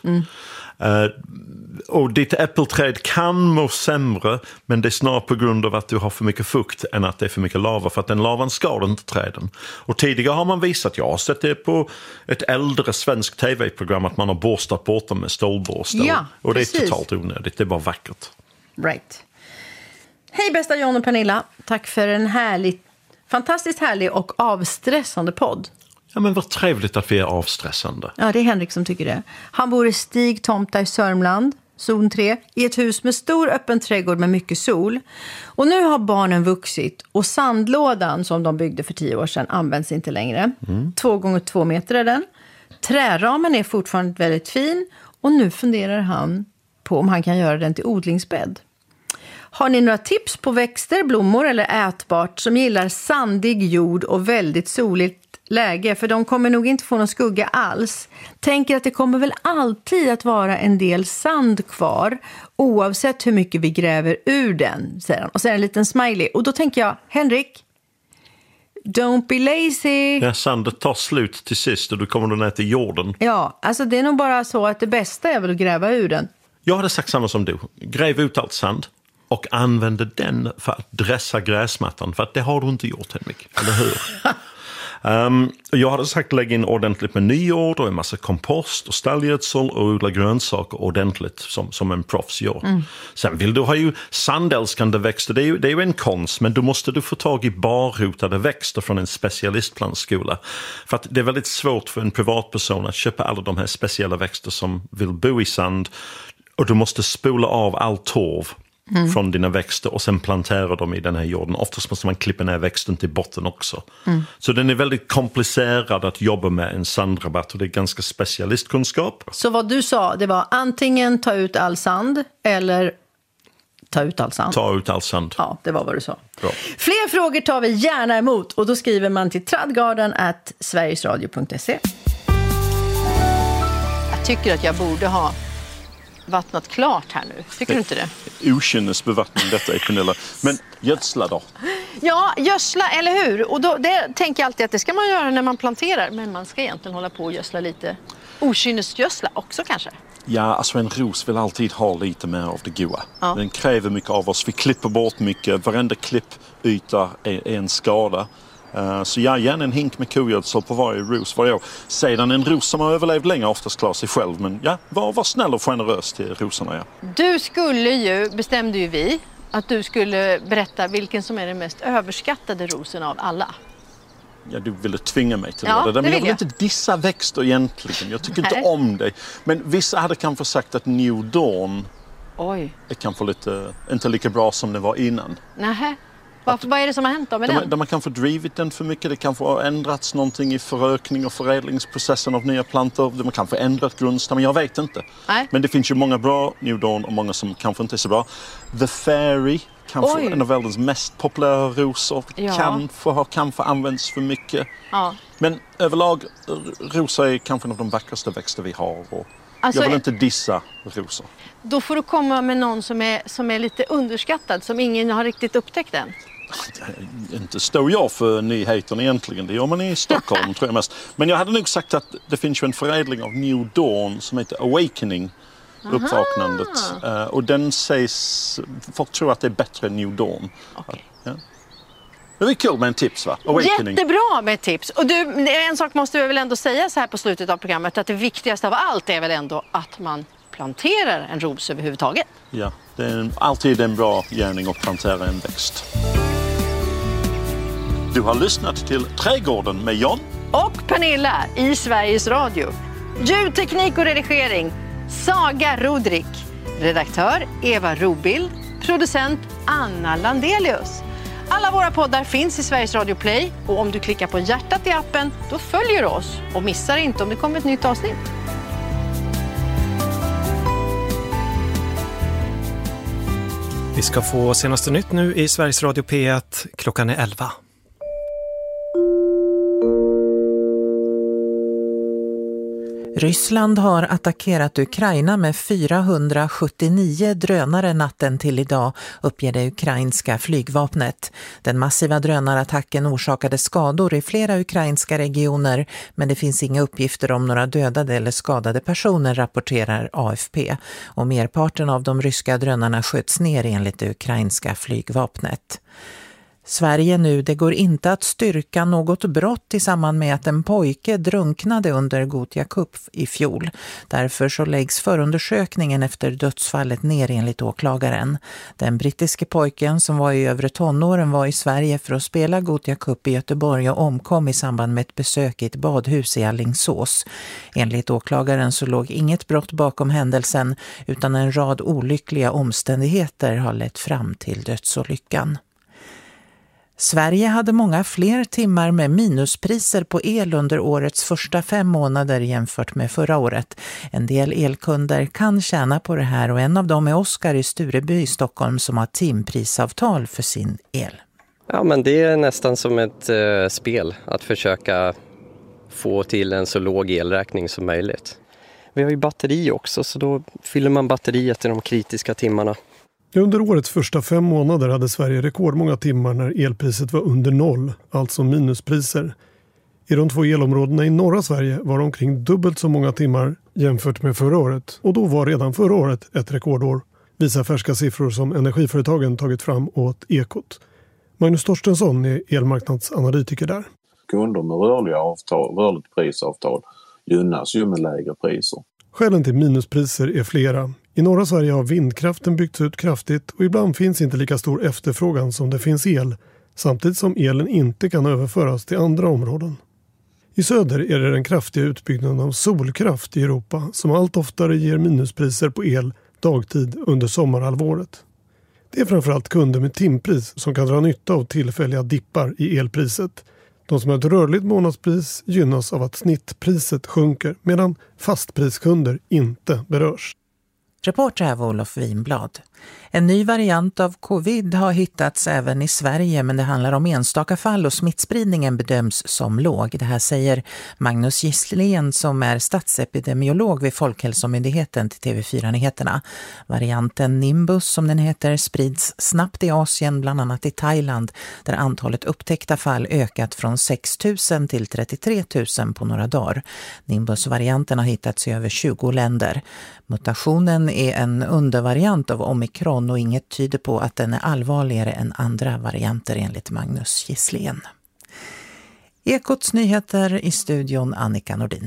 Och ditt äppelträd kan må sämre, men det är snarare på grund av att du har för mycket fukt än att det är för mycket lava, för att den lavan skadar inte träden. Och tidigare har man visat, jag har sett det på ett äldre svensk tv-program, att man har borstat bort dem med stålborstar. Ja, och det precis. är totalt onödigt, det är bara vackert. Right. Hej bästa John och Pernilla, tack för en fantastiskt härlig och avstressande podd. Ja, men vad trevligt att vi är avstressande. Ja, det är Henrik som tycker det. Han bor i Stigtomta i Sörmland, zon 3, i ett hus med stor öppen trädgård med mycket sol. Och nu har barnen vuxit och sandlådan som de byggde för 10 år sedan används inte längre. 2 gånger 2 meter är den. Träramen är fortfarande väldigt fin och nu funderar han på om han kan göra den till odlingsbädd. Har ni några tips på växter, blommor eller ätbart som gillar sandig jord och väldigt soligt läge? För de kommer nog inte få någon skugga alls. Tänker att det kommer väl alltid att vara en del sand kvar oavsett hur mycket vi gräver ur den, säger han. Och så är en liten smiley. Och då tänker jag, Henrik, don't be lazy. Ja, sandet tar slut till sist och du kommer ner till jorden. Ja, alltså det är nog bara så att det bästa är väl att gräva ur den. Jag hade sagt samma som du. Gräv ut allt sand. Och använde den för att dressa gräsmattan. För att det har du inte gjort, Henrik. Eller hur? Jag hade sagt lägga in ordentligt med nyjord och en massa kompost och stallgödsel och odla grönsaker ordentligt som en proffs gör. Sen vill du ha ju sandälskande växter. Det är ju en konst, men då måste du få tag i barrotade växter från en specialistplantskola. För att det är väldigt svårt för en privatperson att köpa alla de här speciella växter som vill bo i sand. Och du måste spola av all torv från dina växter och sen plantera dem i den här jorden. Oftast måste man klippa ner växten till botten också. Så den är väldigt komplicerad att jobba med en sandrabatt och det är ganska specialistkunskap. Så vad du sa, det var antingen ta ut all sand eller ta ut all sand. Ta ut all sand. Ja, det var vad du sa. Bra. Fler frågor tar vi gärna emot och då skriver man till tradgarden@sverigesradio.se. Jag tycker att jag borde ha vattnat klart här nu. Tycker du inte det? Okynnesbevattning detta är, Pernilla. Men gödsla då? Ja, gödsla, eller hur? Och då, det tänker jag alltid att det ska man göra när man planterar. Men man ska egentligen hålla på och gödsla lite. Okynnesgödsla också kanske? Ja, alltså en ros vill alltid ha lite mer av det goda. Ja. Den kräver mycket av oss. Vi klipper bort mycket. Varenda klippyta är en skada. Så gärna en hink med kogödsel på varje ros varje år. Sedan en ros som har överlevt länge oftast klarar sig själv. Men ja, var snäll och generös till rosorna. Ja. Du bestämde ju vi, att du skulle berätta vilken som är den mest överskattade rosen av alla. Ja, du ville tvinga mig till det. Men jag vill inte dissa växter egentligen. Jag tycker inte om dig. Men vissa hade kanske sagt att New Dawn är kanske inte lika bra som det var innan. Nähä. Vad är det som har hänt då med den? De har kanske drivit den för mycket. Det kanske har ändrats någonting i förökning och förädlingsprocessen av nya plantor. De har kanske ändrat grundstammen. Jag vet inte. Nej. Men det finns ju många bra New Dawn och många som kanske inte är så bra. The Fairy, kanske en av världens mest populära rosor. Kanske används för mycket. Ja. Men överlag, rosor är kanske en av de vackraste växter vi har. Och Alltså, jag vill inte dissa rosor. Då får du komma med någon som är lite underskattad, som ingen har riktigt upptäckt än. Inte står jag för nyheten egentligen. Det gör man i Stockholm tror jag mest. Men jag hade nog sagt att det finns ju en förädling av New Dawn som heter Awakening. Uppvaknandet. Och den sägs, folk tror att det är bättre än New Dawn. Okay. Ja. Det är kul med en tips, va? Awakening. Jättebra med tips. Och du, en sak måste vi väl ändå säga så här på slutet av programmet, att det viktigaste av allt är väl ändå att man planterar en ros överhuvudtaget. Ja, det är alltid en bra gärning att plantera en växt. Du har lyssnat till Trädgården med John och Pernilla i Sveriges Radio. Ljudteknik och redigering Saga Rodrik. Redaktör Eva Robild. Producent Anna Landelius. Alla våra poddar finns i Sveriges Radio Play, och om du klickar på hjärtat i appen, då följer du oss och missar inte om det kommer ett nytt avsnitt. Vi ska få senaste nytt nu i Sveriges Radio P1. Klockan är 11. Ryssland har attackerat Ukraina med 479 drönare natten till idag, uppger det ukrainska flygvapnet. Den massiva drönarattacken orsakade skador i flera ukrainska regioner, men det finns inga uppgifter om några dödade eller skadade personer, rapporterar AFP. Och merparten av de ryska drönarna sköts ner enligt det ukrainska flygvapnet. Sverige nu, det går inte att styrka något brott i samband med att en pojke drunknade under Gothia Cup i fjol. Därför så läggs förundersökningen efter dödsfallet ner enligt åklagaren. Den brittiske pojken som var i övre tonåren var i Sverige för att spela Gothia Cup i Göteborg och omkom i samband med ett besök i ett badhus i Alingsås. Enligt åklagaren så låg inget brott bakom händelsen, utan en rad olyckliga omständigheter har lett fram till dödsolyckan. Sverige hade många fler timmar med minuspriser på el under årets första 5 månader jämfört med förra året. En del elkunder kan tjäna på det här, och en av dem är Oskar i Stureby i Stockholm som har timprisavtal för sin el. Ja, men det är nästan som ett spel att försöka få till en så låg elräkning som möjligt. Vi har ju batteri också, så då fyller man batteriet i de kritiska timmarna. Under årets första 5 månader hade Sverige rekordmånga timmar när elpriset var under 0, alltså minuspriser. I de 2 elområdena i norra Sverige var det omkring dubbelt så många timmar jämfört med förra året. Och då var redan förra året ett rekordår, visar färska siffror som energiföretagen tagit fram åt Ekot. Magnus Torstensson är elmarknadsanalytiker där. Kunder med rörligt prisavtal gynnas ju med lägre priser. Skälen till minuspriser är flera. I norra Sverige har vindkraften byggts ut kraftigt och ibland finns inte lika stor efterfrågan som det finns el, samtidigt som elen inte kan överföras till andra områden. I söder är det den kraftiga utbyggnaden av solkraft i Europa som allt oftare ger minuspriser på el dagtid under sommarhalvåret. Det är framförallt kunder med timpris som kan dra nytta av tillfälliga dippar i elpriset. De som har ett rörligt månadspris gynnas av att snittpriset sjunker, medan fastpriskunder inte berörs. Reporter här var Olof Winblad. En ny variant av covid har hittats även i Sverige, men det handlar om enstaka fall och smittspridningen bedöms som låg. Det här säger Magnus Gisslén som är statsepidemiolog vid Folkhälsomyndigheten till TV4-nyheterna. Varianten Nimbus som den heter sprids snabbt i Asien, bland annat i Thailand, där antalet upptäckta fall ökat från 6 000 till 33 000 på några dagar. Nimbus-varianten har hittats i över 20 länder. Mutationen är en undervariant av omikron och inget tyder på att den är allvarligare än andra varianter enligt Magnus Gisslén. Ekots nyheter i studion Annika Nordin.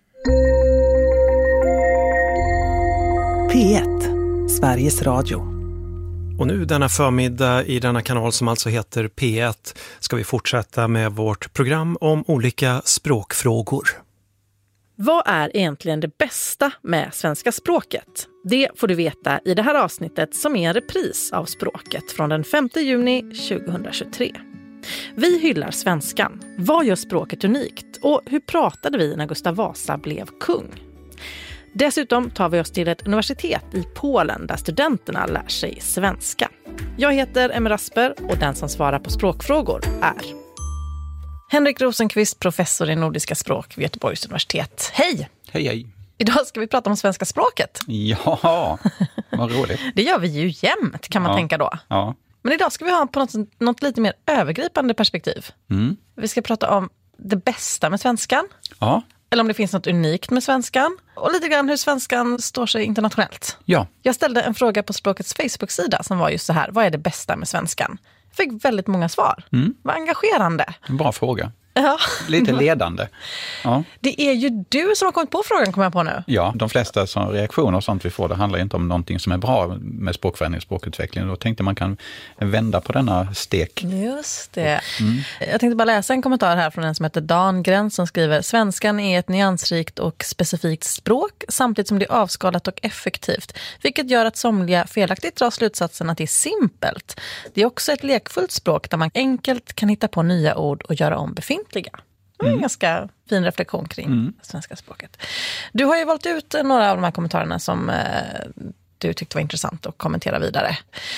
P1, Sveriges Radio. Och nu denna förmiddag i denna kanal som alltså heter P1 ska vi fortsätta med vårt program om olika språkfrågor. Vad är egentligen det bästa med svenska språket? Det får du veta i det här avsnittet som är en repris av Språket från den 5 juni 2023. Vi hyllar svenskan. Vad gör språket unikt? Och hur pratade vi när Gustav Vasa blev kung? Dessutom tar vi oss till ett universitet i Polen där studenterna lär sig svenska. Jag heter Emma Rasper och den som svarar på språkfrågor är Henrik Rosenqvist, professor i nordiska språk vid Göteborgs universitet. Hej! Hej, hej. Idag ska vi prata om svenska språket. Ja, vad roligt. Det gör vi ju jämt, kan man tänka då. Ja. Men idag ska vi ha på något lite mer övergripande perspektiv. Vi ska prata om det bästa med svenskan. Ja. Eller om det finns något unikt med svenskan. Och lite grann hur svenskan står sig internationellt. Ja. Jag ställde en fråga på Språkets Facebook-sida som var just så här. Vad är det bästa med svenskan? Jag fick väldigt många svar. Vad engagerande. En bra fråga. Ja. Lite ledande. Ja. Det är ju du som har kommit på frågan, kommer jag på nu. Ja, de flesta reaktioner och sånt vi får, det handlar inte om någonting som är bra med språkförändring och språkutveckling. Då tänkte man kan vända på denna stek. Just det. Jag tänkte bara läsa en kommentar här från en som heter Dan Gräns som skriver: svenskan är ett nyansrikt och specifikt språk samtidigt som det är avskalat och effektivt. Vilket gör att somliga felaktigt drar slutsatsen att det är simpelt. Det är också ett lekfullt språk där man enkelt kan hitta på nya ord och göra om befintliga. Det är en ganska fin reflektion kring svenska språket. Du har ju valt ut några av de här kommentarerna som du tyckte var intressant att kommentera vidare.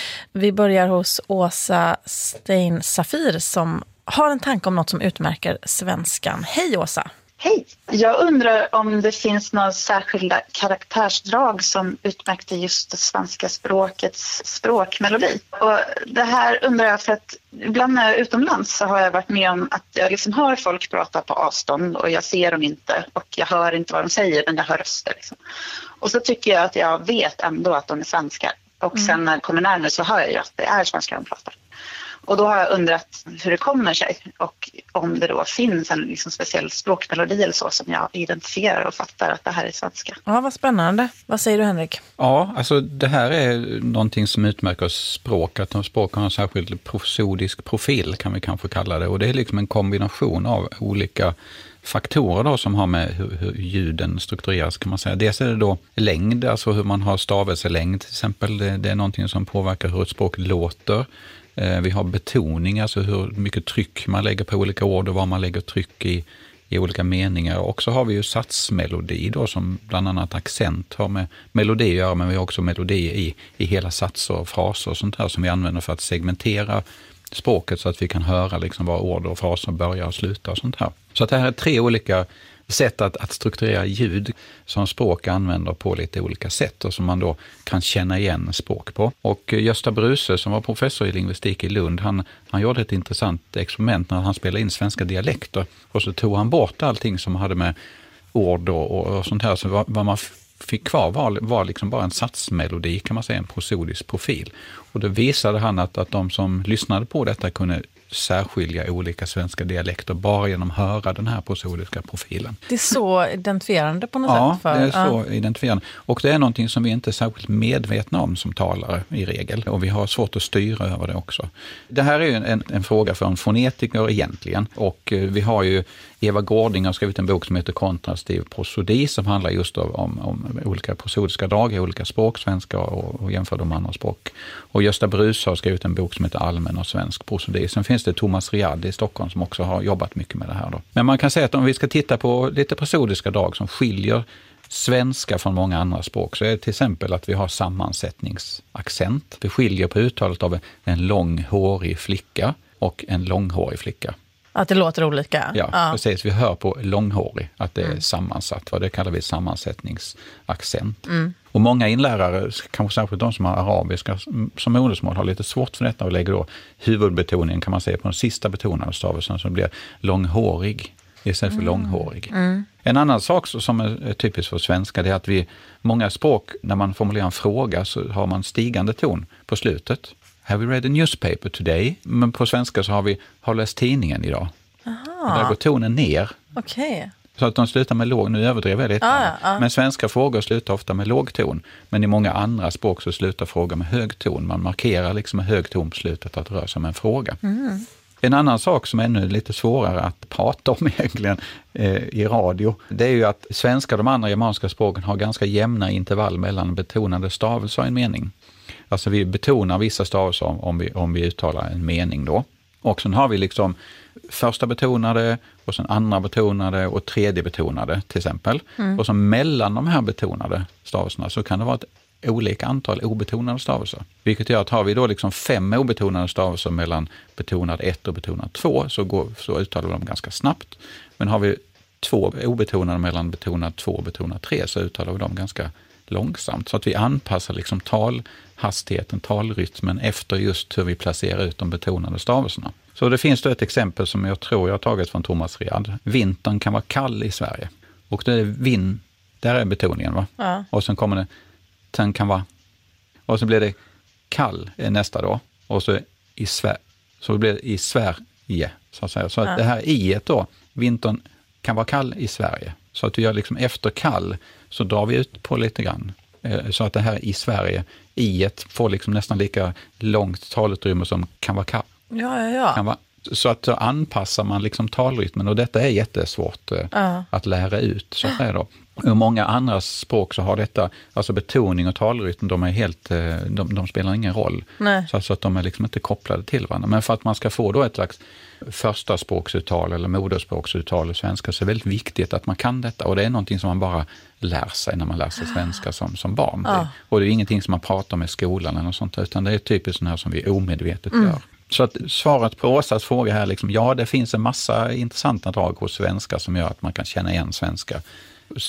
Vi börjar hos Åsa Stein Safir som har en tanke om något som utmärker svenskan. Hej Åsa! Hej! Jag undrar om det finns några särskilda karaktärsdrag som utmärkte just det svenska språkets språkmelodi. Och det här undrar jag för att ibland när jag är utomlands så har jag varit med om att jag liksom hör folk prata på avstånd och jag ser dem inte och jag hör inte vad de säger men jag hör röster. Liksom. Och så tycker jag att jag vet ändå att de är svenskar. Och sen när det kommer närmare så hör jag ju att det är svenskar de pratar. Och då har jag undrat hur det kommer sig och om det då finns en liksom speciell språkmelodi eller så som jag identifierar och fattar att det här är svenska. Ja, vad spännande. Vad säger du, Henrik? Ja, alltså det här är någonting som utmärker språk. Att språk har en särskild prosodisk profil kan vi kanske kalla det. Och det är liksom en kombination av olika faktorer då som har med hur ljuden struktureras kan man säga. Dels är det då längd, alltså hur man har stavelselängd till exempel. Det är någonting som påverkar hur ett språk låter. Vi har betoning, alltså hur mycket tryck man lägger på olika ord och vad man lägger tryck i olika meningar. Och så har vi ju satsmelodi då som bland annat accent har med melodi att göra, men vi har också melodi i hela satser och fraser och sånt här som vi använder för att segmentera språket så att vi kan höra liksom var ord och fraser börjar och slutar och sånt här. Så att det här är 3 olika sätt att strukturera ljud som språk använder på lite olika sätt och som man då kan känna igen språk på. Och Gösta Bruse som var professor i lingvistik i Lund, han gjorde ett intressant experiment när han spelade in svenska dialekter och så tog han bort allting som hade med ord och sånt här. Så vad man fick kvar var liksom bara en satsmelodi kan man säga, en prosodisk profil. Och då visade han att de som lyssnade på detta kunde särskilja olika svenska dialekter bara genom att höra den här prosodiska profilen. Det är så identifierande på något sätt. Ja, det är så identifierande. Och det är någonting som vi inte är särskilt medvetna om som talare i regel. Och vi har svårt att styra över det också. Det här är ju en fråga för en fonetiker egentligen. Och vi har ju Eva Gårding har skrivit en bok som heter Kontrastiv prosodi som handlar just om olika prosodiska drag i olika språk, svenska och jämför de andra språk. Och Gösta Bruse har skrivit en bok som heter Allmän och svensk prosodi. Sen finns det Thomas Riad i Stockholm som också har jobbat mycket med det här då. Men man kan säga att om vi ska titta på lite prosodiska drag som skiljer svenska från många andra språk så är det till exempel att vi har sammansättningsaccent. Vi skiljer på uttalet av en långhårig flicka och en långhårig flicka. Att det låter olika. Ja, precis. Vi hör på långhårig att det är sammansatt. Vad det kallar vi sammansättningsaccent. Och många inlärare, kanske särskilt de som har arabiska som modersmål, har lite svårt för detta och lägger då huvudbetoningen kan man säga på den sista betonade stavelsen som blir långhårig istället för långhårig. En annan sak som är typiskt för svenska det är att många språk när man formulerar en fråga så har man stigande ton på slutet. Have we read a newspaper today? Men på svenska så har läst tidningen idag. Och där går tonen ner. Okej. Så att de slutar med låg, nu överdriver jag lite. Men svenska frågor slutar ofta med låg ton. Men i många andra språk så slutar frågor med hög ton. Man markerar liksom med hög ton på slutet att det rör sig om en fråga. En annan sak som är ännu lite svårare att prata om egentligen i radio, det är ju att svenska och de andra germanska språken har ganska jämna intervall mellan betonade stavelser i en mening. Alltså vi betonar vissa stavelser om vi uttalar en mening då. Och sen har vi liksom första betonade och sen andra betonade och tredje betonade till exempel. Och så mellan de här betonade stavelserna så kan det vara ett olika antal obetonade stavelser. Vilket gör att har vi då liksom 5 obetonade stavelser mellan betonad 1 och betonad 2 så uttalar vi dem ganska snabbt. Men har vi 2 obetonade mellan betonad 2 och betonad 3 så uttalar vi dem ganska långsamt. Så att vi anpassar liksom talhastigheten, talrytmen efter just hur vi placerar ut de betonade stavelserna. Så det finns då ett exempel som jag tror jag har tagit från Thomas Riad. Vintern kan vara kall i Sverige. Och det är där är betoningen va? Ja. Och sen kommer det den kan vara, och så blir det kall nästa då, och så så blir det i Sverige så att säga. Så att det här i-et då, vintern kan vara kall i Sverige. Så att vi gör liksom efter kall så drar vi ut på lite grann. Så att det här i Sverige, i-et får liksom nästan lika långt talutrymme som kan vara kall. Ja. Kan vara, så att så anpassar man liksom talrytmen och detta är jättesvårt att lära ut så att säga då. I många andra språk så har detta, alltså betoning och talrytm, de är helt, de spelar ingen roll. Så att de är liksom inte kopplade till varandra. Men för att man ska få då ett slags första språksuttal eller moderspråksuttal i svenska så är det väldigt viktigt att man kan detta. Och det är någonting som man bara lär sig när man lär sig svenska som barn. Och det är ingenting som man pratar om i skolan eller något sånt, utan det är typiskt sånt här som vi omedvetet gör. Så att svaret på Åsas fråga här, liksom, ja det finns en massa intressanta drag hos svenska som gör att man kan känna igen svenska